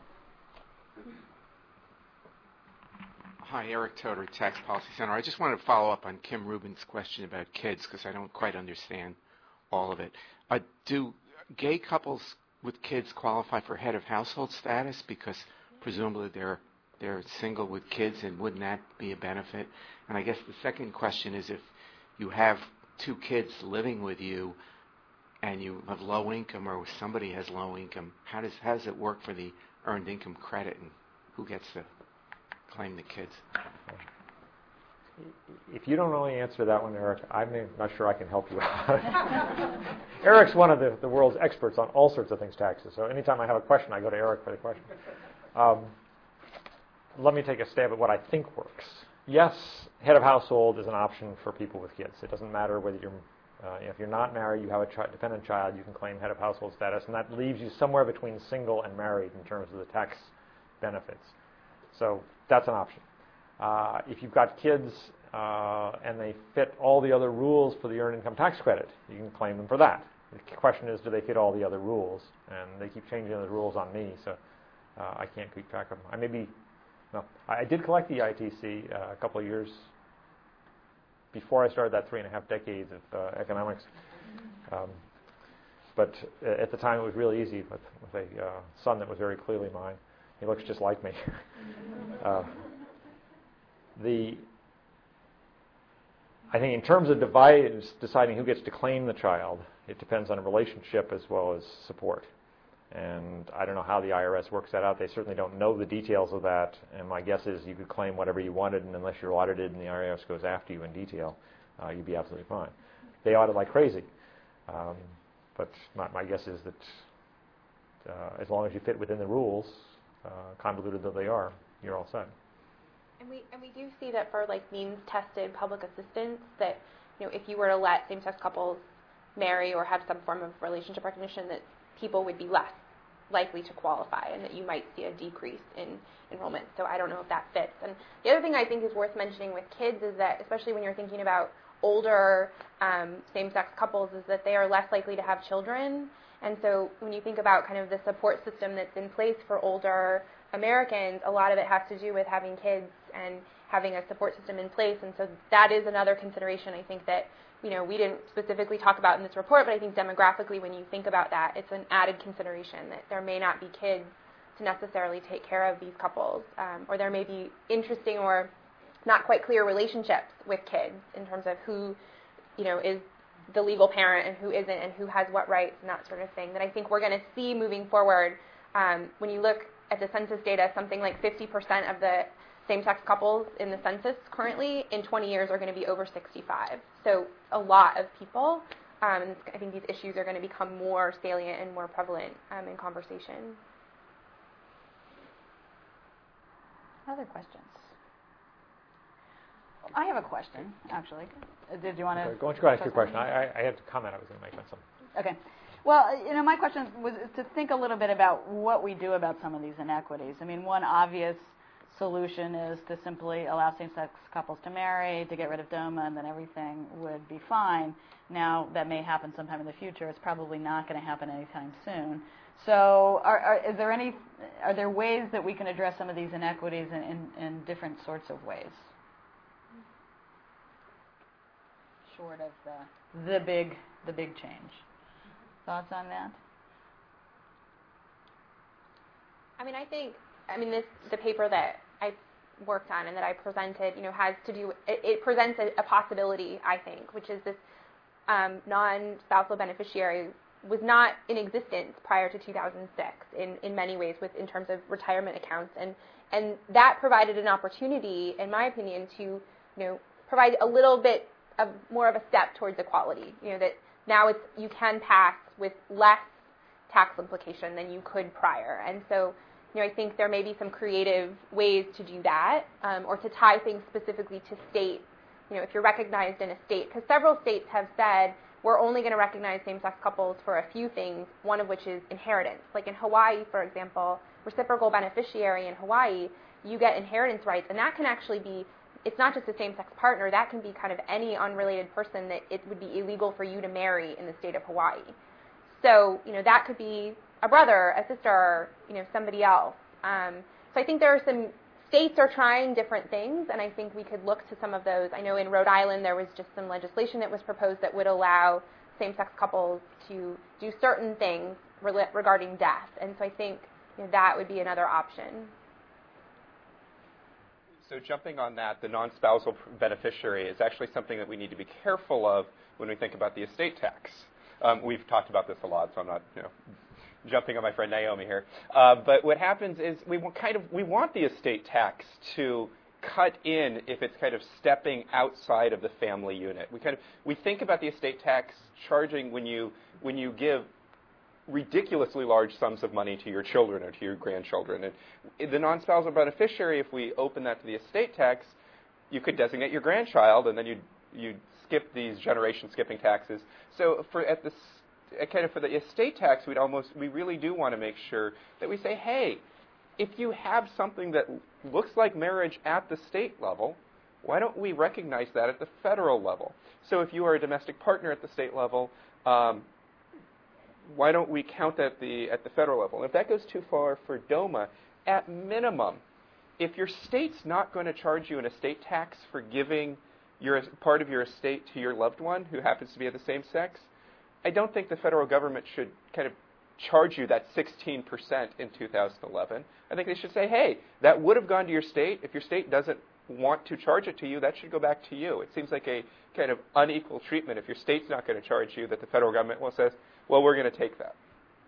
Hi, Eric Toder, Tax Policy Center. I just wanted to follow up on Kim Rubin's question about kids because I don't quite understand all of it. Do gay couples with kids qualify for head of household status because presumably they're single with kids, and wouldn't that be a benefit? And I guess the second question is if you have two kids living with you and you have low income or somebody has low income, how does it work for the earned income credit, and who gets to claim the kids? If you don't know the answer to that one, Eric, I'm not sure I can help you out. Eric's one of the world's experts on all sorts of things taxes, so anytime I have a question, I go to Eric for the question. Let me take a stab at what I think works. Yes, head of household is an option for people with kids. It doesn't matter whether if you're not married, you have a dependent child, you can claim head of household status, and that leaves you somewhere between single and married in terms of the tax benefits. So that's an option. If you've got kids and they fit all the other rules for the earned income tax credit, you can claim them for that. The question is, do they fit all the other rules? And they keep changing the rules on me, so I can't keep track of them. I did collect the ITC a couple of years before I started that 3.5 decades of economics. But at the time, it was really easy with a son that was very clearly mine. He looks just like me. I think in terms of deciding who gets to claim the child, it depends on a relationship as well as support. And I don't know how the IRS works that out. They certainly don't know the details of that. And my guess is you could claim whatever you wanted, and unless you're audited and the IRS goes after you in detail, you'd be absolutely fine. They audit like crazy. But my guess is that as long as you fit within the rules, convoluted though they are, you're all set. And we do see that for means-tested public assistance, that if you were to let same-sex couples marry or have some form of relationship recognition, that people would be less likely to qualify, and that you might see a decrease in enrollment. So I don't know if that fits. And the other thing I think is worth mentioning with kids is that, especially when you're thinking about older same-sex couples, is that they are less likely to have children. And so when you think about kind of the support system that's in place for older Americans, a lot of it has to do with having kids and having a support system in place. And so that is another consideration, I think, that we didn't specifically talk about in this report, but I think demographically, when you think about that, it's an added consideration that there may not be kids to necessarily take care of these couples, or there may be interesting or not quite clear relationships with kids in terms of who, is the legal parent and who isn't, and who has what rights and that sort of thing, that I think we're going to see moving forward. When you look at the census data, something like 50% of the same-sex couples in the census currently in 20 years are going to be over 65. So a lot of people. And I think these issues are going to become more salient and more prevalent in conversation. Other questions? I have a question, actually. Did you want to? Go ahead and ask your question. I had a comment I was going to make on something. Okay. Well, my question was to think a little bit about what we do about some of these inequities. I mean, one obvious solution is to simply allow same-sex couples to marry, to get rid of DOMA, and then everything would be fine. Now, that may happen sometime in the future. It's probably not going to happen anytime soon. So are there ways that we can address some of these inequities in different sorts of ways? Short of the big change. Thoughts on that? The paper that I worked on and that I presented, has to do. It presents a possibility, I think, which is this non-spousal beneficiary was not in existence prior to 2006 in many ways in terms of retirement accounts, and that provided an opportunity, in my opinion, to provide a little bit of more of a step towards equality. That now you can pass with less tax implication than you could prior, and so. I think there may be some creative ways to do that, or to tie things specifically to state. If you're recognized in a state, because several states have said we're only going to recognize same-sex couples for a few things, one of which is inheritance. Like in Hawaii, for example, reciprocal beneficiary in Hawaii, you get inheritance rights, and that can actually be, it's not just a same-sex partner, that can be kind of any unrelated person that it would be illegal for you to marry in the state of Hawaii. So, that could be a brother, a sister, somebody else. So I think there are some states are trying different things, and I think we could look to some of those. I know in Rhode Island there was just some legislation that was proposed that would allow same-sex couples to do certain things regarding death, and so I think that would be another option. So jumping on that, the non-spousal beneficiary is actually something that we need to be careful of when we think about the estate tax. We've talked about this a lot, so I'm not, jumping on my friend Naomi here. But what happens is we want the estate tax to cut in if it's kind of stepping outside of the family unit. We think about the estate tax charging when you give ridiculously large sums of money to your children or to your grandchildren. And the non-spousal beneficiary, if we open that to the estate tax, you could designate your grandchild, and then you'd skip these generation skipping taxes. So for the estate tax, we really do want to make sure that we say, hey, if you have something that looks like marriage at the state level, why don't we recognize that at the federal level? So if you are a domestic partner at the state level, why don't we count at the federal level? And if that goes too far for DOMA, at minimum, if your state's not going to charge you an estate tax for giving part of your estate to your loved one who happens to be of the same sex, I don't think the federal government should kind of charge you that 16% in 2011. I think they should say, hey, that would have gone to your state. If your state doesn't want to charge it to you, that should go back to you. It seems like a kind of unequal treatment if your state's not going to charge you, that the federal government says, well, we're going to take that.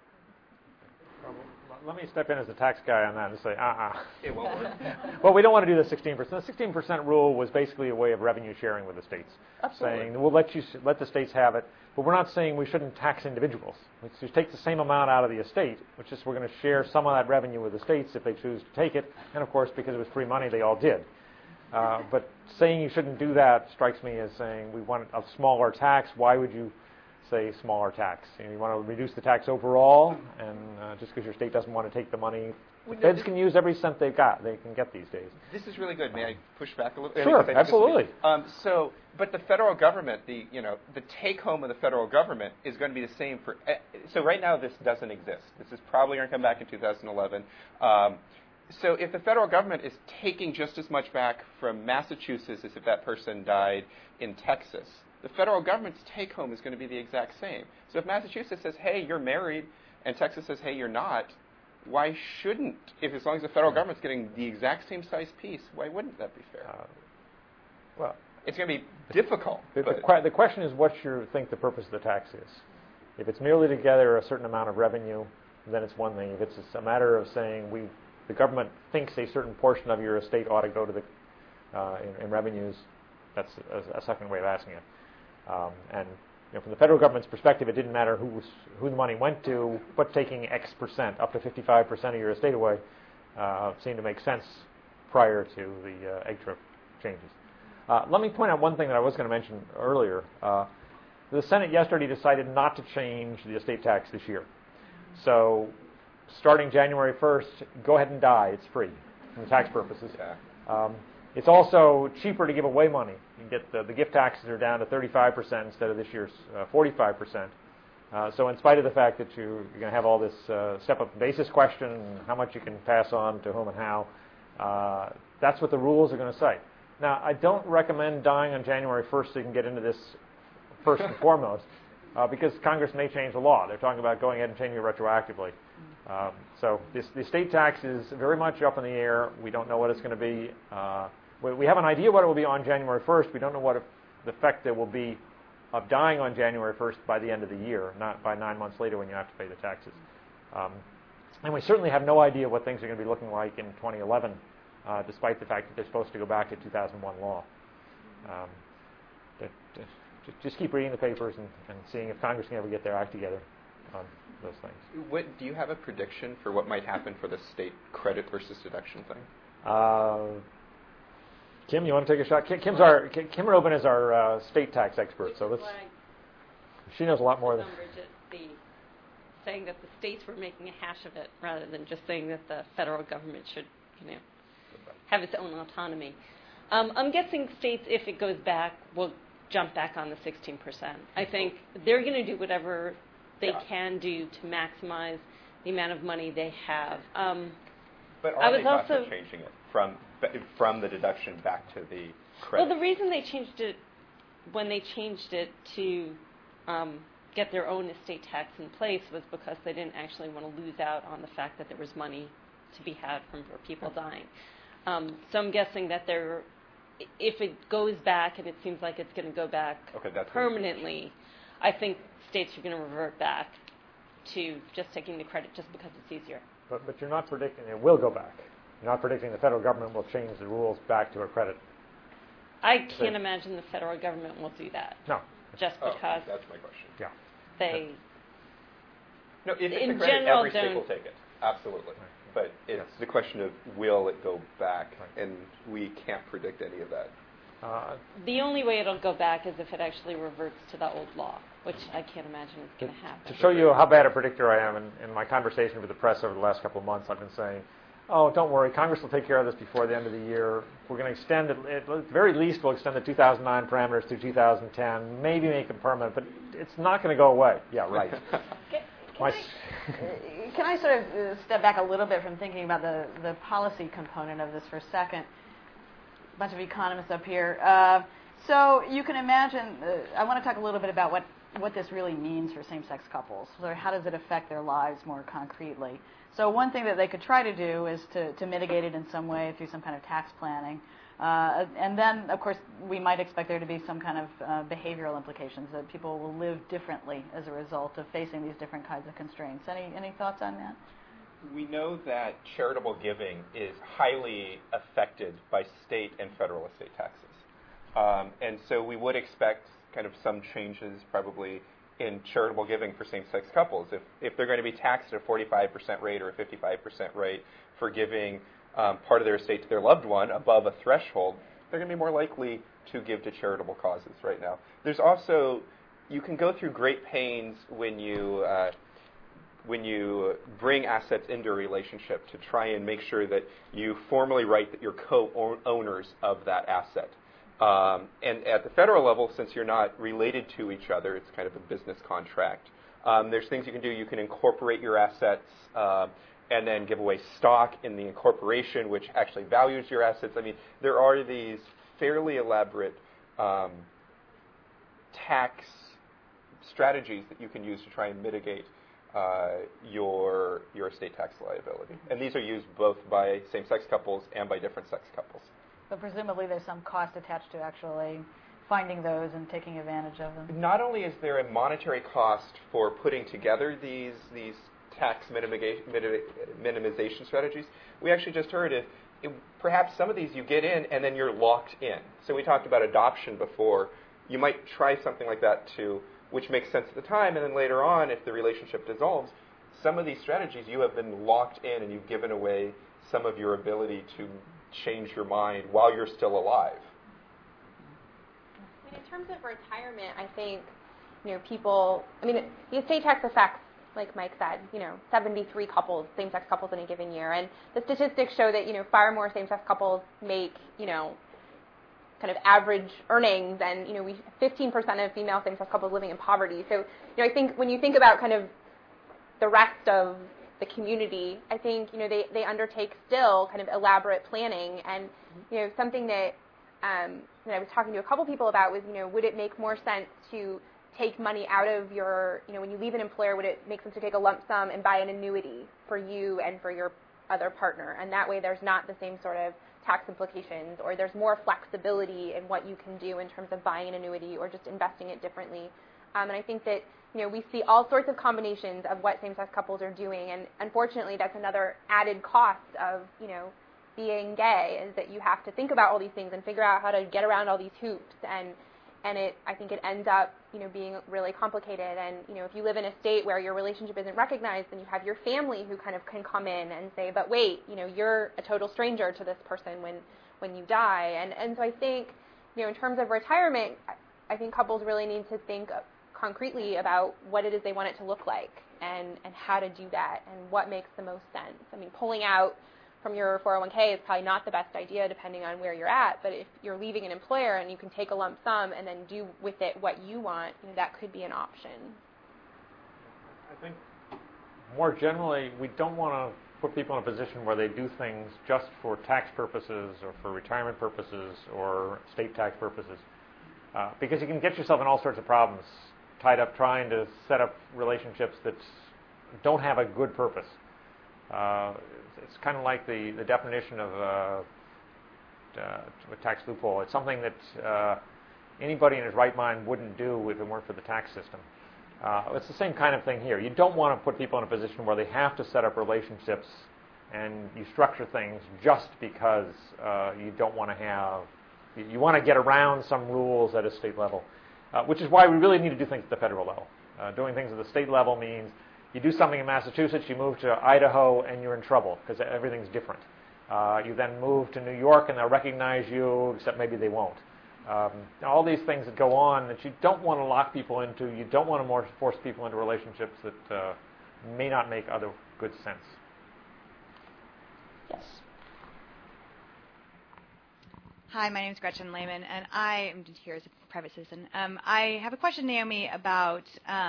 Let me step in as a tax guy on that and say, It won't work. Well, we don't want to do the 16%. The 16% rule was basically a way of revenue sharing with the states. Absolutely. Saying, we'll let the states have it, but we're not saying we shouldn't tax individuals. We should take the same amount out of the estate, which is we're going to share some of that revenue with the states if they choose to take it. And, of course, because it was free money, they all did. But saying you shouldn't do that strikes me as saying we want a smaller tax. Why would you say smaller tax? You want to reduce the tax overall, and just because your state doesn't want to take the money, the feds can use every cent they've got. They can get these days. This is really good. May I push back a little? Sure, absolutely. But the federal government, the take home of the federal government is going to be the same for. So right now this doesn't exist. This is probably going to come back in 2011. So if the federal government is taking just as much back from Massachusetts as if that person died in Texas, the federal government's take-home is going to be the exact same. So if Massachusetts says, hey, you're married, and Texas says, hey, you're not, why shouldn't, as long as the federal government's getting the exact same size piece, why wouldn't that be fair? Well, it's going to be difficult. The question is what you think the purpose of the tax is. If it's merely to gather a certain amount of revenue, then it's one thing. If it's a matter of saying the government thinks a certain portion of your estate ought to go to the in revenues, that's a second way of asking it. And from the federal government's perspective, it didn't matter who the money went to, but taking X percent, up to 55% of your estate away, seemed to make sense prior to the egg trip changes. Let me point out one thing that I was going to mention earlier. The Senate yesterday decided not to change the estate tax this year. So starting January 1st, go ahead and die. It's free for tax purposes. It's also cheaper to give away money. You can get the gift taxes are down to 35% instead of this year's 45%. So in spite of the fact that you're going to have all this step-up basis question and how much you can pass on to whom and how, that's what the rules are going to say. Now, I don't recommend dying on January 1st so you can get into this first and foremost, because Congress may change the law. They're talking about going ahead and changing it retroactively. So the estate tax is very much up in the air. We don't know what it's going to be. We have an idea what it will be on January 1st. We don't know what the effect there will be of dying on January 1st by the end of the year, not by 9 months later when you have to pay the taxes. And we certainly have no idea what things are going to be looking like in 2011, despite the fact that they're supposed to go back to 2001 law. Just keep reading the papers and seeing if Congress can ever get their act together on those things. Do you have a prediction for what might happen for the state credit versus deduction thing? Kim, you want to take a shot? Kim Rubin is our state tax expert, so she knows a lot more than. Saying that the states were making a hash of it rather than just saying that the federal government should, have its own autonomy. I'm guessing states, if it goes back, will jump back on the 16%. I think they're going to do whatever they can do to maximize the amount of money they have. But are they also changing it from the deduction back to the credit? Well, the reason they changed it when they changed it to get their own estate tax in place was because they didn't actually want to lose out on the fact that there was money to be had from people dying. So I'm guessing that if it goes back, and it seems like it's going to go back permanently, I think states are going to revert back to just taking the credit just because it's easier. But you're not predicting it will go back. You're not predicting the federal government will change the rules back to a credit. I can't imagine the federal government will do that. No. Just because. That's my question. Yeah. No, if it's a credit, every state will take it. Absolutely. Right. But it's the question of will it go back, and we can't predict any of that. The only way it'll go back is if it actually reverts to the old law, which I can't imagine is going to happen. To show you how bad a predictor I am, in my conversation with the press over the last couple of months, I've been saying, oh, don't worry, Congress will take care of this before the end of the year. We're going to extend it, at the very least, we'll extend the 2009 parameters through 2010, maybe make them permanent, but it's not going to go away. Yeah, right. Can I sort of step back a little bit from thinking about the policy component of this for a second? A bunch of economists up here. So you can imagine, I want to talk a little bit about what this really means for same-sex couples. So how does it affect their lives more concretely? So one thing that they could try to do is to mitigate it in some way through some kind of tax planning. And then, of course, we might expect there to be some kind of behavioral implications, that people will live differently as a result of facing these different kinds of constraints. Any thoughts on that? We know that charitable giving is highly affected by state and federal estate taxes. And so we would expect kind of some changes probably in charitable giving for same-sex couples. If they're going to be taxed at a 45% rate or a 55% rate for giving part of their estate to their loved one above a threshold, they're going to be more likely to give to charitable causes right now. There's also, you can go through great pains when you bring assets into a relationship to try and make sure that you formally write that you're co-owners of that asset. And at the federal level, since you're not related to each other, it's kind of a business contract. There's things you can do. You can incorporate your assets and then give away stock in the incorporation, which actually values your assets. I mean, there are these fairly elaborate tax strategies that you can use to try and mitigate your estate tax liability. And these are used both by same-sex couples and by different-sex couples. But presumably there's some cost attached to actually finding those and taking advantage of them. Not only is there a monetary cost for putting together these tax minimization strategies, we actually just heard perhaps some of these you get in and then you're locked in. So we talked about adoption before. You might try something like that which makes sense at the time, and then later on, if the relationship dissolves, some of these strategies you have been locked in and you've given away some of your ability to change your mind while you're still alive. In terms of retirement, I think people, the estate tax affects, like Mike said, 73 couples, same-sex couples in a given year. And the statistics show that, far more same-sex couples make, kind of average earnings, and, 15% of female same-sex couples living in poverty. So, I think when you think about kind of the rest of the community, I think, they undertake still kind of elaborate planning. And, something that I was talking to a couple people about was, would it make more sense to take money out of your, when you leave an employer, would it make sense to take a lump sum and buy an annuity for you and for your other partner? And that way there's not the same sort of tax implications, or there's more flexibility in what you can do in terms of buying an annuity or just investing it differently. And I think that, we see all sorts of combinations of what same-sex couples are doing, and unfortunately that's another added cost of, being gay, is that you have to think about all these things and figure out how to get around all these hoops, and I think it ends up, being really complicated. And, if you live in a state where your relationship isn't recognized, then you have your family who kind of can come in and say, but wait, you're a total stranger to this person when you die. And so I think, in terms of retirement, I think couples really need to think concretely about what it is they want it to look like, and how to do that, and what makes the most sense. Pulling out from your 401k is probably not the best idea depending on where you're at, but if you're leaving an employer and you can take a lump sum and then do with it what you want, that could be an option. I think more generally, we don't want to put people in a position where they do things just for tax purposes or for retirement purposes or state tax purposes, because you can get yourself in all sorts of problems tied up trying to set up relationships that don't have a good purpose. It's kind of like the definition of a tax loophole. It's something that anybody in his right mind wouldn't do if it weren't for the tax system. It's the same kind of thing here. You don't want to put people in a position where they have to set up relationships and you structure things just because you don't want to have, you want to get around some rules at a state level, which is why we really need to do things at the federal level. Doing things at the state level means you do something in Massachusetts, you move to Idaho, and you're in trouble because everything's different. You then move to New York, and they'll recognize you, except maybe they won't. All these things that go on that you don't want to lock people into, you don't want to force people into relationships that may not make other good sense. Yes. Hi, my name is Gretchen Lehman, and I am just here as a private citizen. I have a question, Naomi, about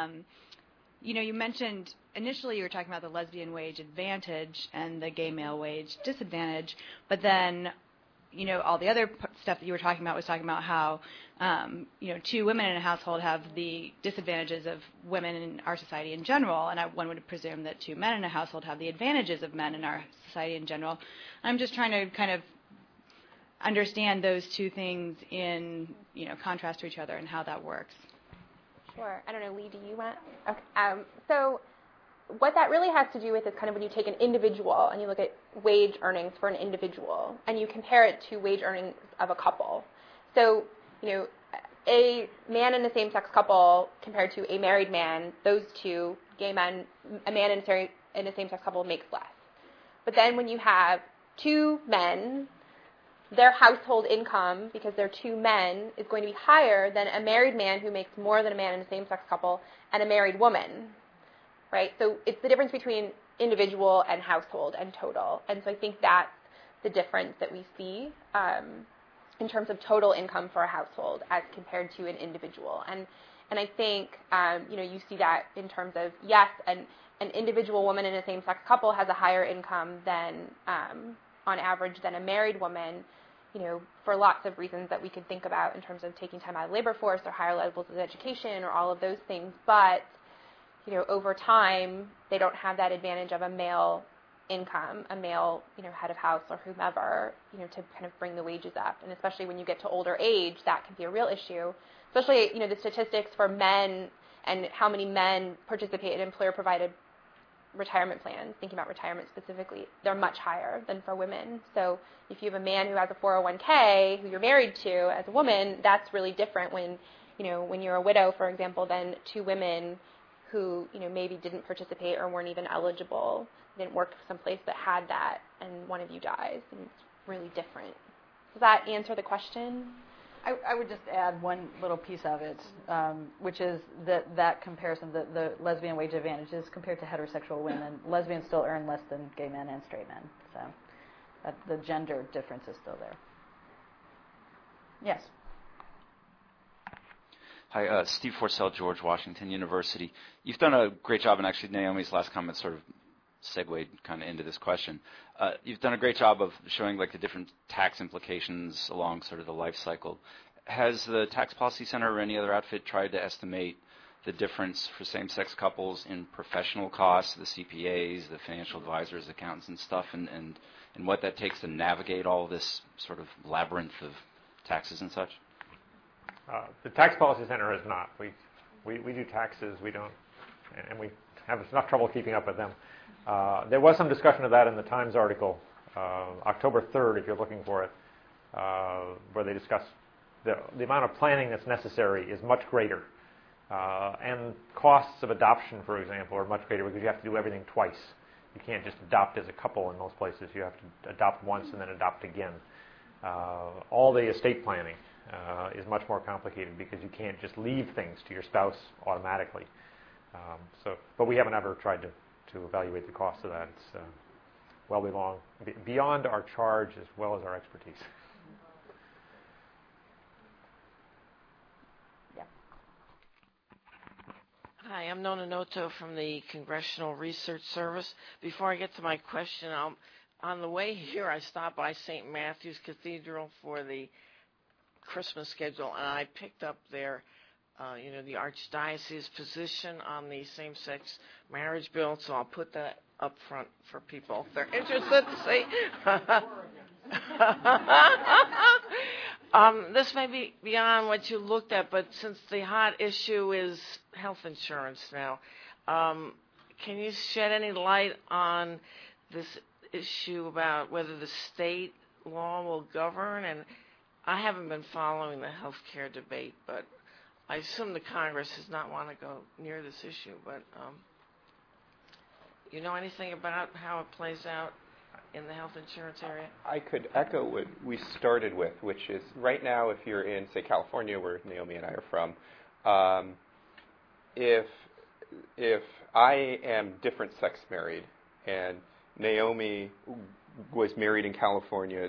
you mentioned initially you were talking about the lesbian wage advantage and the gay male wage disadvantage, but then, all the other stuff that you were talking about was talking about how, two women in a household have the disadvantages of women in our society in general, and one would presume that two men in a household have the advantages of men in our society in general. I'm just trying to kind of understand those two things in, contrast to each other and how that works. Sure. I don't know, Lee, do you want? Okay. So what that really has to do with is kind of when you take an individual and you look at wage earnings for an individual and you compare it to wage earnings of a couple. So, a man in a same-sex couple compared to a married man, those two, gay men, a man in a same-sex couple makes less. But then when you have two men, their household income, because they're two men, is going to be higher than a married man who makes more than a man in a same-sex couple and a married woman, right? So it's the difference between individual and household and total. And so I think that's the difference that we see in terms of total income for a household as compared to an individual. And I think, you see that in terms of, yes, an individual woman in a same-sex couple has a higher income than, on average, than a married woman, for lots of reasons that we could think about in terms of taking time out of the labor force or higher levels of education or all of those things. But, over time, they don't have that advantage of a male income, a male, head of house or whomever, to kind of bring the wages up. And especially when you get to older age, that can be a real issue. Especially, the statistics for men and how many men participate in employer-provided retirement plans, thinking about retirement specifically, they're much higher than for women. So if you have a man who has a 401k who you're married to as a woman, that's really different when, when you're a widow, for example, than two women who, maybe didn't participate or weren't even eligible, didn't work someplace that had that, and one of you dies, and it's really different. Does that answer the question? I would just add one little piece of it, which is that comparison, the lesbian wage advantage is compared to heterosexual women. Lesbians still earn less than gay men and straight men, so the gender difference is still there. Yes. Hi, Steve Forsell, George Washington University. You've done a great job, and actually Naomi's last comment sort of segued kind of into this question. You've done a great job of showing like the different tax implications along sort of the life cycle. Has the Tax Policy Center or any other outfit tried to estimate the difference for same-sex couples in professional costs, the CPAs, the financial advisors, accountants and stuff, and what that takes to navigate all this sort of labyrinth of taxes and such? The Tax Policy Center has not. We do taxes. We don't, and we have enough trouble keeping up with them. There was some discussion of that in the Times article, October 3rd, if you're looking for it, where they discussed the amount of planning that's necessary is much greater. And costs of adoption, for example, are much greater because you have to do everything twice. You can't just adopt as a couple in most places. You have to adopt once and then adopt again. All the estate planning is much more complicated because you can't just leave things to your spouse automatically. But we haven't ever tried to evaluate the cost of that. It's well beyond our charge as well as our expertise. Yeah. Hi, I'm Nona Noto from the Congressional Research Service. Before I get to my question, on the way here I stopped by St. Matthew's Cathedral for the Christmas schedule, and I picked up their the Archdiocese position on the same-sex marriage bill, so I'll put that up front for people if they're interested to see. This may be beyond what you looked at, but since the hot issue is health insurance now, can you shed any light on this issue about whether the state law will govern? And I haven't been following the health care debate, but I assume the Congress does not want to go near this issue, but you know anything about how it plays out in the health insurance area? I could echo what we started with, which is right now if you're in, say, California, where Naomi and I are from, if I am different sex married and Naomi was married in California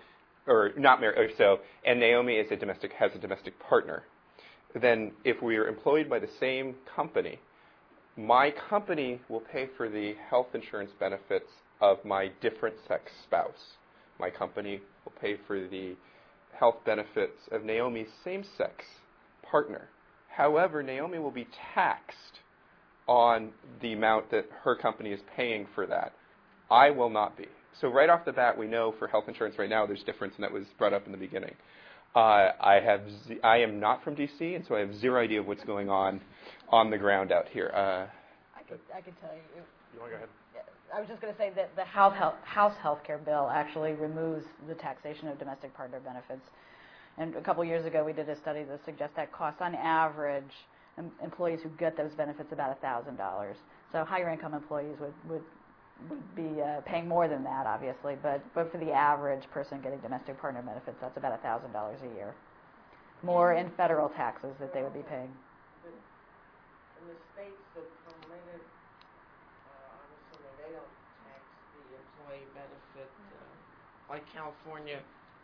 and Naomi has a domestic partner, then if we are employed by the same company, my company will pay for the health insurance benefits of my different sex spouse. My company will pay for the health benefits of Naomi's same-sex partner. However, Naomi will be taxed on the amount that her company is paying for that. I will not be. So right off the bat, we know for health insurance right now there's difference, and that was brought up in the beginning. I am not from D.C., and so I have zero idea of what's going on the ground out here. I could tell you. You want to go ahead? I was just going to say that the House health care bill actually removes the taxation of domestic partner benefits. And a couple years ago, we did a study that suggests that costs, on average, employees who get those benefits about $1,000. So higher income employees would be paying more than that, obviously, but for the average person getting domestic partner benefits, that's about $1,000 a year. More in federal taxes that they would be paying. In the states that permit it, I'm assuming they don't tax the employee benefit, like California.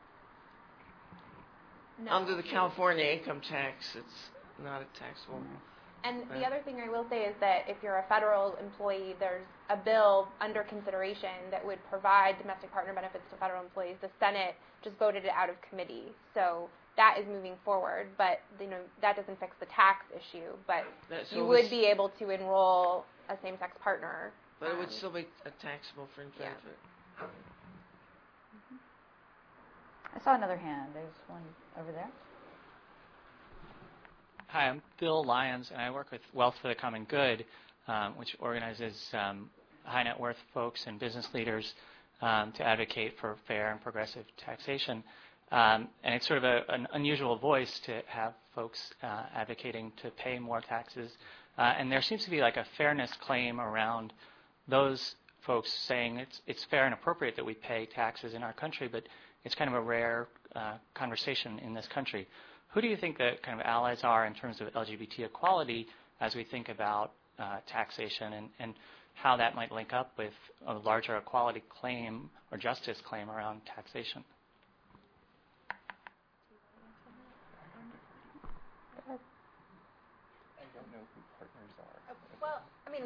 No. Under the California income tax, it's not a taxable. And the other thing I will say is that if you're a federal employee, there's a bill under consideration that would provide domestic partner benefits to federal employees. The Senate just voted it out of committee, so that is moving forward. But that doesn't fix the tax issue. But you would be able to enroll a same-sex partner. But it would still be a taxable fringe benefit. Yeah. I saw another hand. There's one over there. Hi, I'm Bill Lyons, and I work with Wealth for the Common Good, which organizes high net worth folks and business leaders to advocate for fair and progressive taxation. And it's sort of an unusual voice to have folks advocating to pay more taxes. And there seems to be like a fairness claim around those folks saying it's fair and appropriate that we pay taxes in our country, but it's kind of a rare conversation in this country. who do you think the kind of allies are in terms of LGBT equality as we think about taxation and how that might link up with a larger equality claim or justice claim around taxation? Well,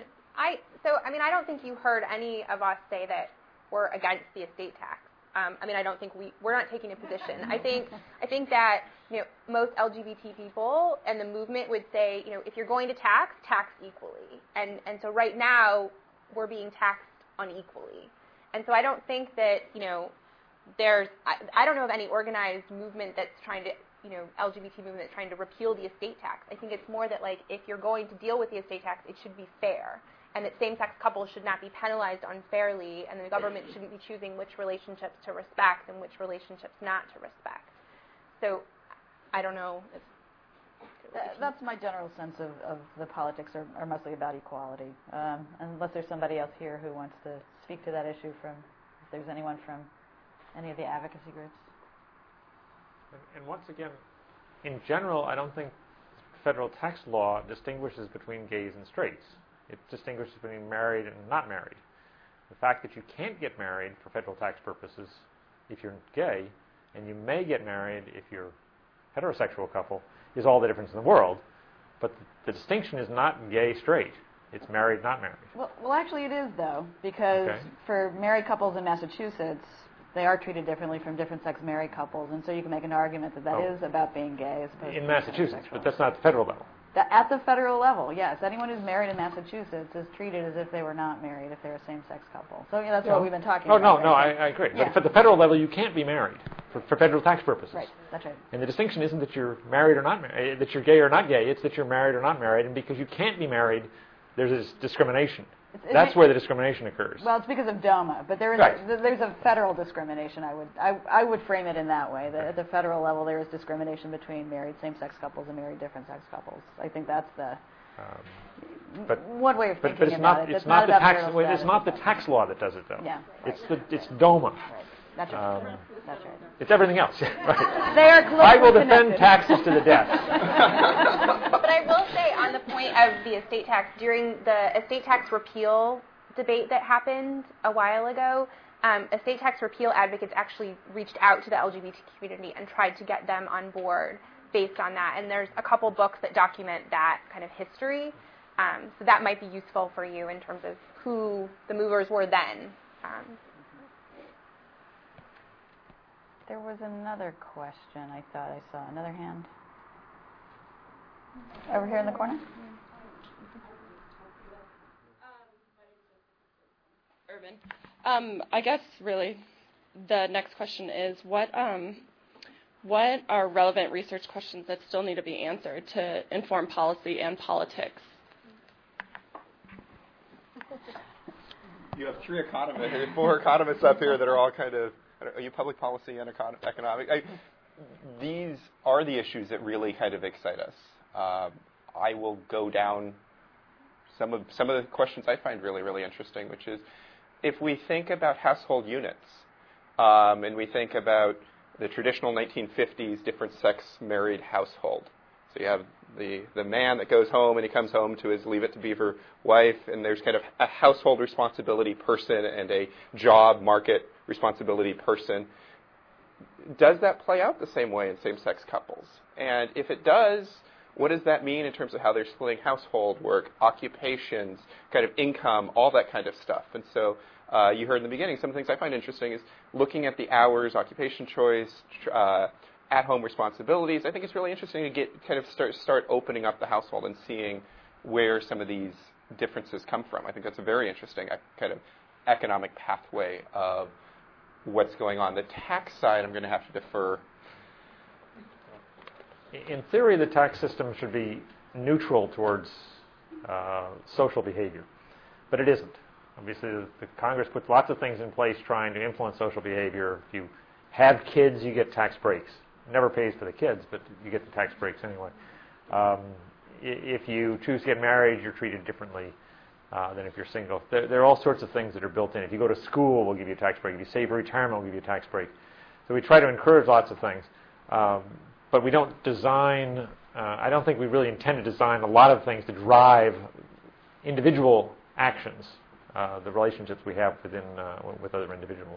I don't think you heard any of us say that we're against the estate tax. I don't think we're not taking a position. I think that most LGBT people and the movement would say if you're going to tax equally, and so right now we're being taxed unequally, and so I don't think that there's I don't know of any organized movement that's trying to LGBT movement that's trying to repeal the estate tax. I think it's more that if you're going to deal with the estate tax, it should be fair, and that same-sex couples should not be penalized unfairly, and the government shouldn't be choosing which relationships to respect and which relationships not to respect. So I don't know. That's my general sense of the politics are mostly about equality. Unless there's somebody else here who wants to speak to that issue if there's anyone from any of the advocacy groups. And once again, in general, I don't think federal tax law distinguishes between gays and straights. It distinguishes between married and not married. The fact that you can't get married for federal tax purposes if you're gay, and you may get married if you're a heterosexual couple, is all the difference in the world. But the distinction is not gay, straight. It's married, not married. Well, actually it is, though, because for married couples in Massachusetts, they are treated differently from different-sex married couples, and so you can make an argument that is about being gay as opposed in to Massachusetts, but that's not at the federal level. At the federal level, yes. Anyone who's married in Massachusetts is treated as if they were not married if they're a same-sex couple. So that's what we've been talking about. I agree. Yeah. But at the federal level, you can't be married for federal tax purposes. Right, that's right. And the distinction isn't that you're married or not married, that you're gay or not gay. It's that you're married or not married, and because you can't be married, there's this discrimination. That's where the discrimination occurs. Well, it's because of DOMA, but there's a federal discrimination. I would frame it in that way. That at the federal level, there is discrimination between married same-sex couples and married different-sex couples. I think that's the one way of thinking about it. It's not the tax law that does it, though. Yeah, right. It's DOMA. Right. That's right. That's right. It's everything else. Right. They are closely I will defend connected. taxes to the death. But I will say, on the point of the estate tax, during the estate tax repeal debate that happened a while ago, estate tax repeal advocates actually reached out to the LGBT community and tried to get them on board based on that. And there's a couple books that document that kind of history. So that might be useful for you in terms of who the movers were then. There was another question. I thought I saw another hand. Over here in the corner. Urban. I guess really the next question is what are relevant research questions that still need to be answered to inform policy and politics? You have four economists up here that are all kind of, are you public policy and economic? These are the issues that really kind of excite us. I will go down some of the questions I find really, really interesting, which is if we think about household units and we think about the traditional 1950s different sex married household. So you have the man that goes home and he comes home to his Leave It to Beaver wife, and there's kind of a household responsibility person and a job market responsibility person. Does that play out the same way in same-sex couples? And if it does, what does that mean in terms of how they're splitting household work, occupations, kind of income, all that kind of stuff? And so you heard in the beginning, some of the things I find interesting is looking at the hours, occupation choice, at-home responsibilities. I think it's really interesting to get kind of start opening up the household and seeing where some of these differences come from. I think that's a very interesting kind of economic pathway of what's going on. The tax side, I'm going to have to defer. In theory, the tax system should be neutral towards social behavior, but it isn't. Obviously, the Congress puts lots of things in place trying to influence social behavior. If you have kids, you get tax breaks. It never pays for the kids, but you get the tax breaks anyway. If you choose to get married, you're treated differently than if you're single. There are all sorts of things that are built in. If you go to school, we'll give you a tax break. If you save for retirement, we'll give you a tax break. So we try to encourage lots of things. but we don't design. I don't think we really intend to design a lot of things to drive individual actions, the relationships we have with other individuals.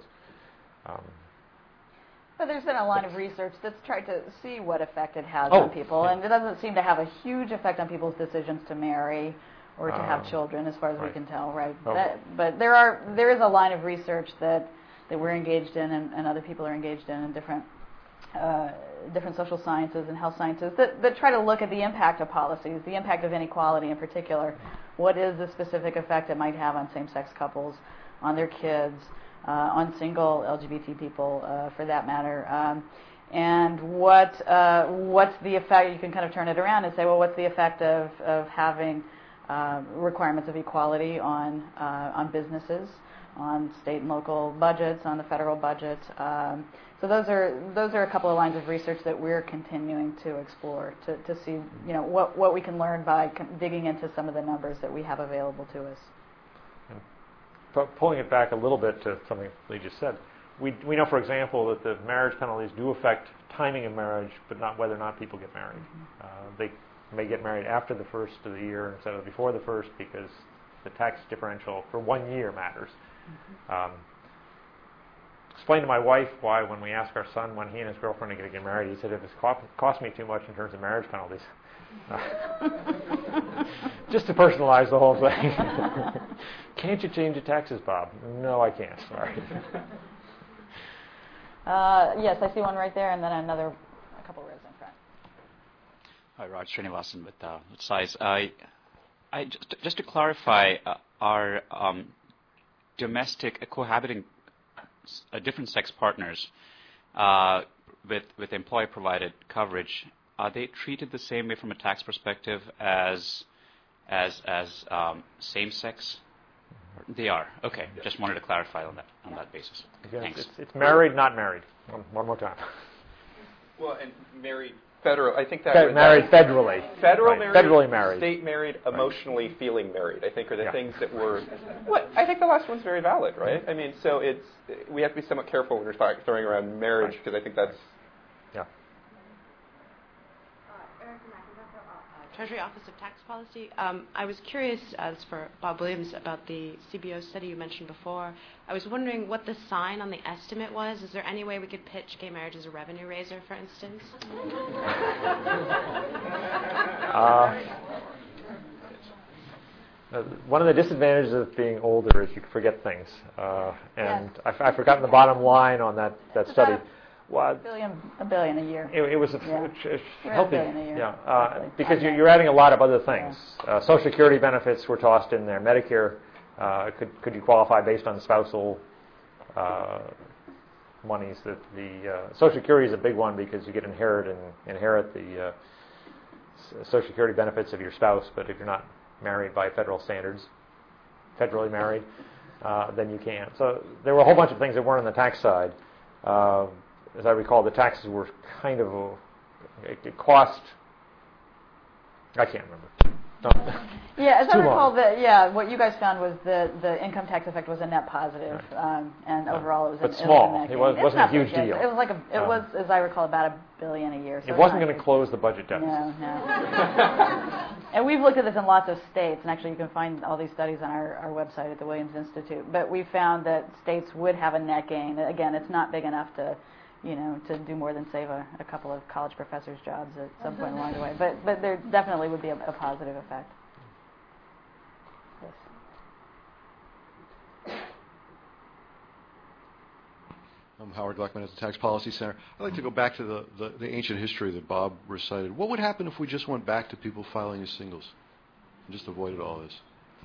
But there's been a lot of research that's tried to see what effect it has on people, and it doesn't seem to have a huge effect on people's decisions to marry or to have children, as far as we can tell, right? But there is a line of research that we're engaged in, and other people are engaged in different social sciences and health sciences that try to look at the impact of policies, the impact of inequality in particular. What is the specific effect it might have on same-sex couples, on their kids, on single LGBT people, for that matter, and what's the effect? You can kind of turn it around and say, well, what's the effect of having requirements of equality on businesses, on state and local budgets, on the federal budget? So those are a couple of lines of research that we're continuing to explore to see what we can learn by digging into some of the numbers that we have available to us. Pulling it back a little bit to something Lee just said, we know, for example, that the marriage penalties do affect timing of marriage, but not whether or not people get married. They may get married after the first of the year instead of before the first because the tax differential for 1 year matters. Explained to my wife why when we asked our son when he and his girlfriend are going to get married, he said it cost me too much in terms of marriage penalties. Just to personalize the whole thing. Can't you change the taxes, Bob? No, I can't. Sorry. Yes, I see one right there, and then a couple rows in front. Hi, Raj Srinivasan with SIZE. Just to clarify, our domestic cohabiting different sex partners with employer-provided coverage, are they treated the same way from a tax perspective as same-sex? They are. Okay. Just wanted to clarify on that basis. Thanks. It's married, not married. One more time. Well, and married federal. I think that married federally. Federal married, married, federally married, state married, emotionally feeling married. I think are the things that were. What I think the last one's very valid, right? I mean, so we have to be somewhat careful when we're throwing around marriage because I think that's. Treasury Office of Tax Policy. I was curious, as for Bob Williams, about the CBO study you mentioned before. I was wondering what the sign on the estimate was. Is there any way we could pitch gay marriage as a revenue raiser, for instance? One of the disadvantages of being older is you forget things. And I've forgotten the bottom line on that study. $1 billion a year. It was healthy. $1 billion a year. Because you're adding a lot of other things. Social Security benefits were tossed in there. Medicare, could you qualify based on spousal monies? The Social Security is a big one because you get inherit the Social Security benefits of your spouse. But if you're not married by federal standards, federally married, then you can't. So there were a whole bunch of things that weren't on the tax side. As I recall, the taxes were kind of it cost. I can't remember. As I recall, what you guys found was the income tax effect was a net positive, and overall it was. But small. It wasn't a huge deal. It was was, as I recall, about $1 billion a year. So it wasn't going to close the budget deficit. No. And we've looked at this in lots of states, and actually you can find all these studies on our website at the Williams Institute. But we found that states would have a net gain. Again, it's not big enough to do more than save a couple of college professors' jobs at some point along the way. But there definitely would be a positive effect. Yes. I'm Howard Gluckman at the Tax Policy Center. I'd like to go back to the ancient history that Bob recited. What would happen if we just went back to people filing as singles and just avoided all this?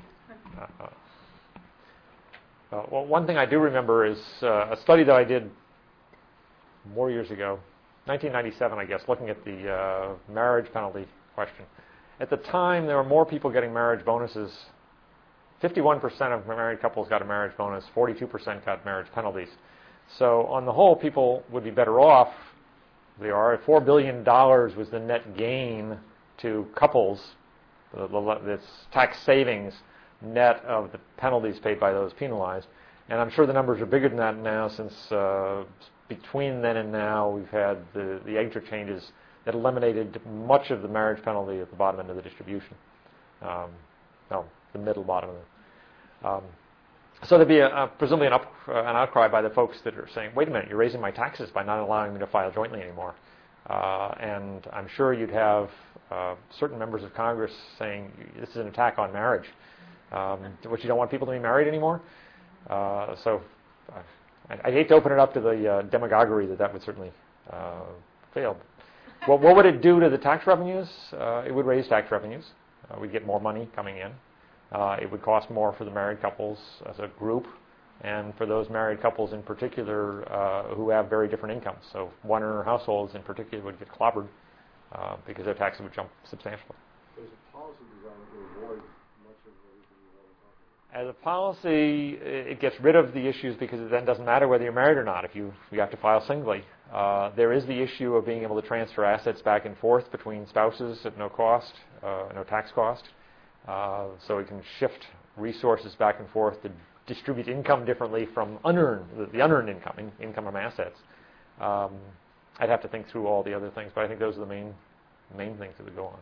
Well, one thing I do remember is a study that I did more years ago, 1997, I guess, looking at the marriage penalty question. At the time, there were more people getting marriage bonuses. 51% of married couples got a marriage bonus. 42% got marriage penalties. So on the whole, people would be better off. They are. $4 billion was the net gain to couples. This tax savings net of the penalties paid by those penalized. And I'm sure the numbers are bigger than that now since between then and now we've had the age changes that eliminated much of the marriage penalty at the bottom end of the distribution. No, the middle bottom of it. So there'd be presumably an outcry by the folks that are saying, wait a minute, you're raising my taxes by not allowing me to file jointly anymore. And I'm sure you'd have certain members of Congress saying, this is an attack on marriage. Which you don't want people to be married anymore. So I'd hate to open it up to the demagoguery that would certainly fail. Well, what would it do to the tax revenues? It would raise tax revenues. We'd get more money coming in. It would cost more for the married couples as a group, and for those married couples in particular who have very different incomes. So one-earner households in particular would get clobbered because their taxes would jump substantially. There's a policy designed to avoid much of everything you want to talk about. As a policy, it gets rid of the issues because it then doesn't matter whether you're married or not if you have to file singly. There is the issue of being able to transfer assets back and forth between spouses at no cost, no tax cost. So we can shift resources back and forth to distribute income differently from the unearned income from assets. I'd have to think through all the other things, but I think those are the main things that would go on.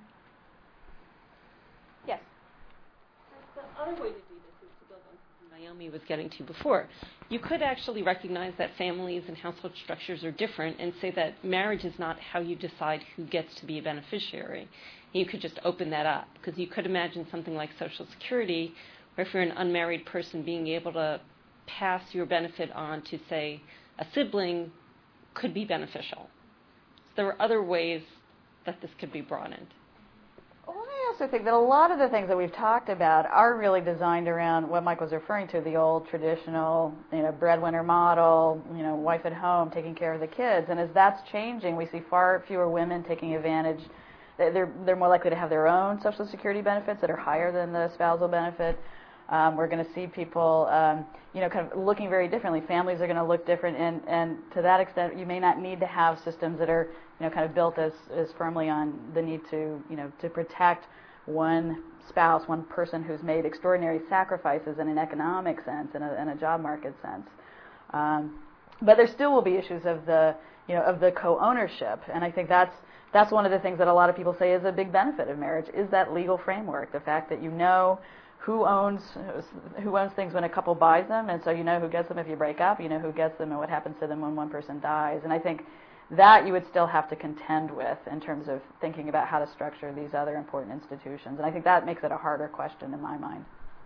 Yes. The other way to do this is to build on something Naomi was getting to before. You could actually recognize that families and household structures are different and say that marriage is not how you decide who gets to be a beneficiary. You could just open that up, because you could imagine something like Social Security, where if you're an unmarried person, being able to pass your benefit on to, say, a sibling could be beneficial. So there are other ways that this could be broadened. Well, I also think that a lot of the things that we've talked about are really designed around what Mike was referring to, the old traditional, breadwinner model, wife at home taking care of the kids. And as that's changing, we see far fewer women taking advantage. They're more likely to have their own Social Security benefits that are higher than the spousal benefit. We're going to see people, kind of looking very differently. Families are going to look different, and to that extent, you may not need to have systems that are, kind of built as firmly on the need to, to protect one spouse, one person who's made extraordinary sacrifices in an economic sense, in a job market sense. But there still will be issues of the, of the co-ownership, and I think that's one of the things that a lot of people say is a big benefit of marriage, is that legal framework, the fact that who owns things when a couple buys them, and so you know who gets them if you break up, you know who gets them and what happens to them when one person dies. And I think that you would still have to contend with in terms of thinking about how to structure these other important institutions. And I think that makes it a harder question in my mind.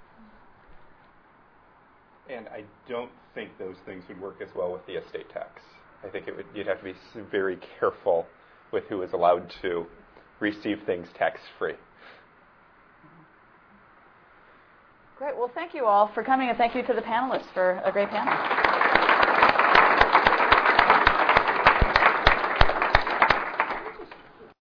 And I don't think those things would work as well with the estate tax. I think you'd have to be very careful with who is allowed to receive things tax-free. Great. Well, thank you all for coming, and thank you to the panelists for a great panel.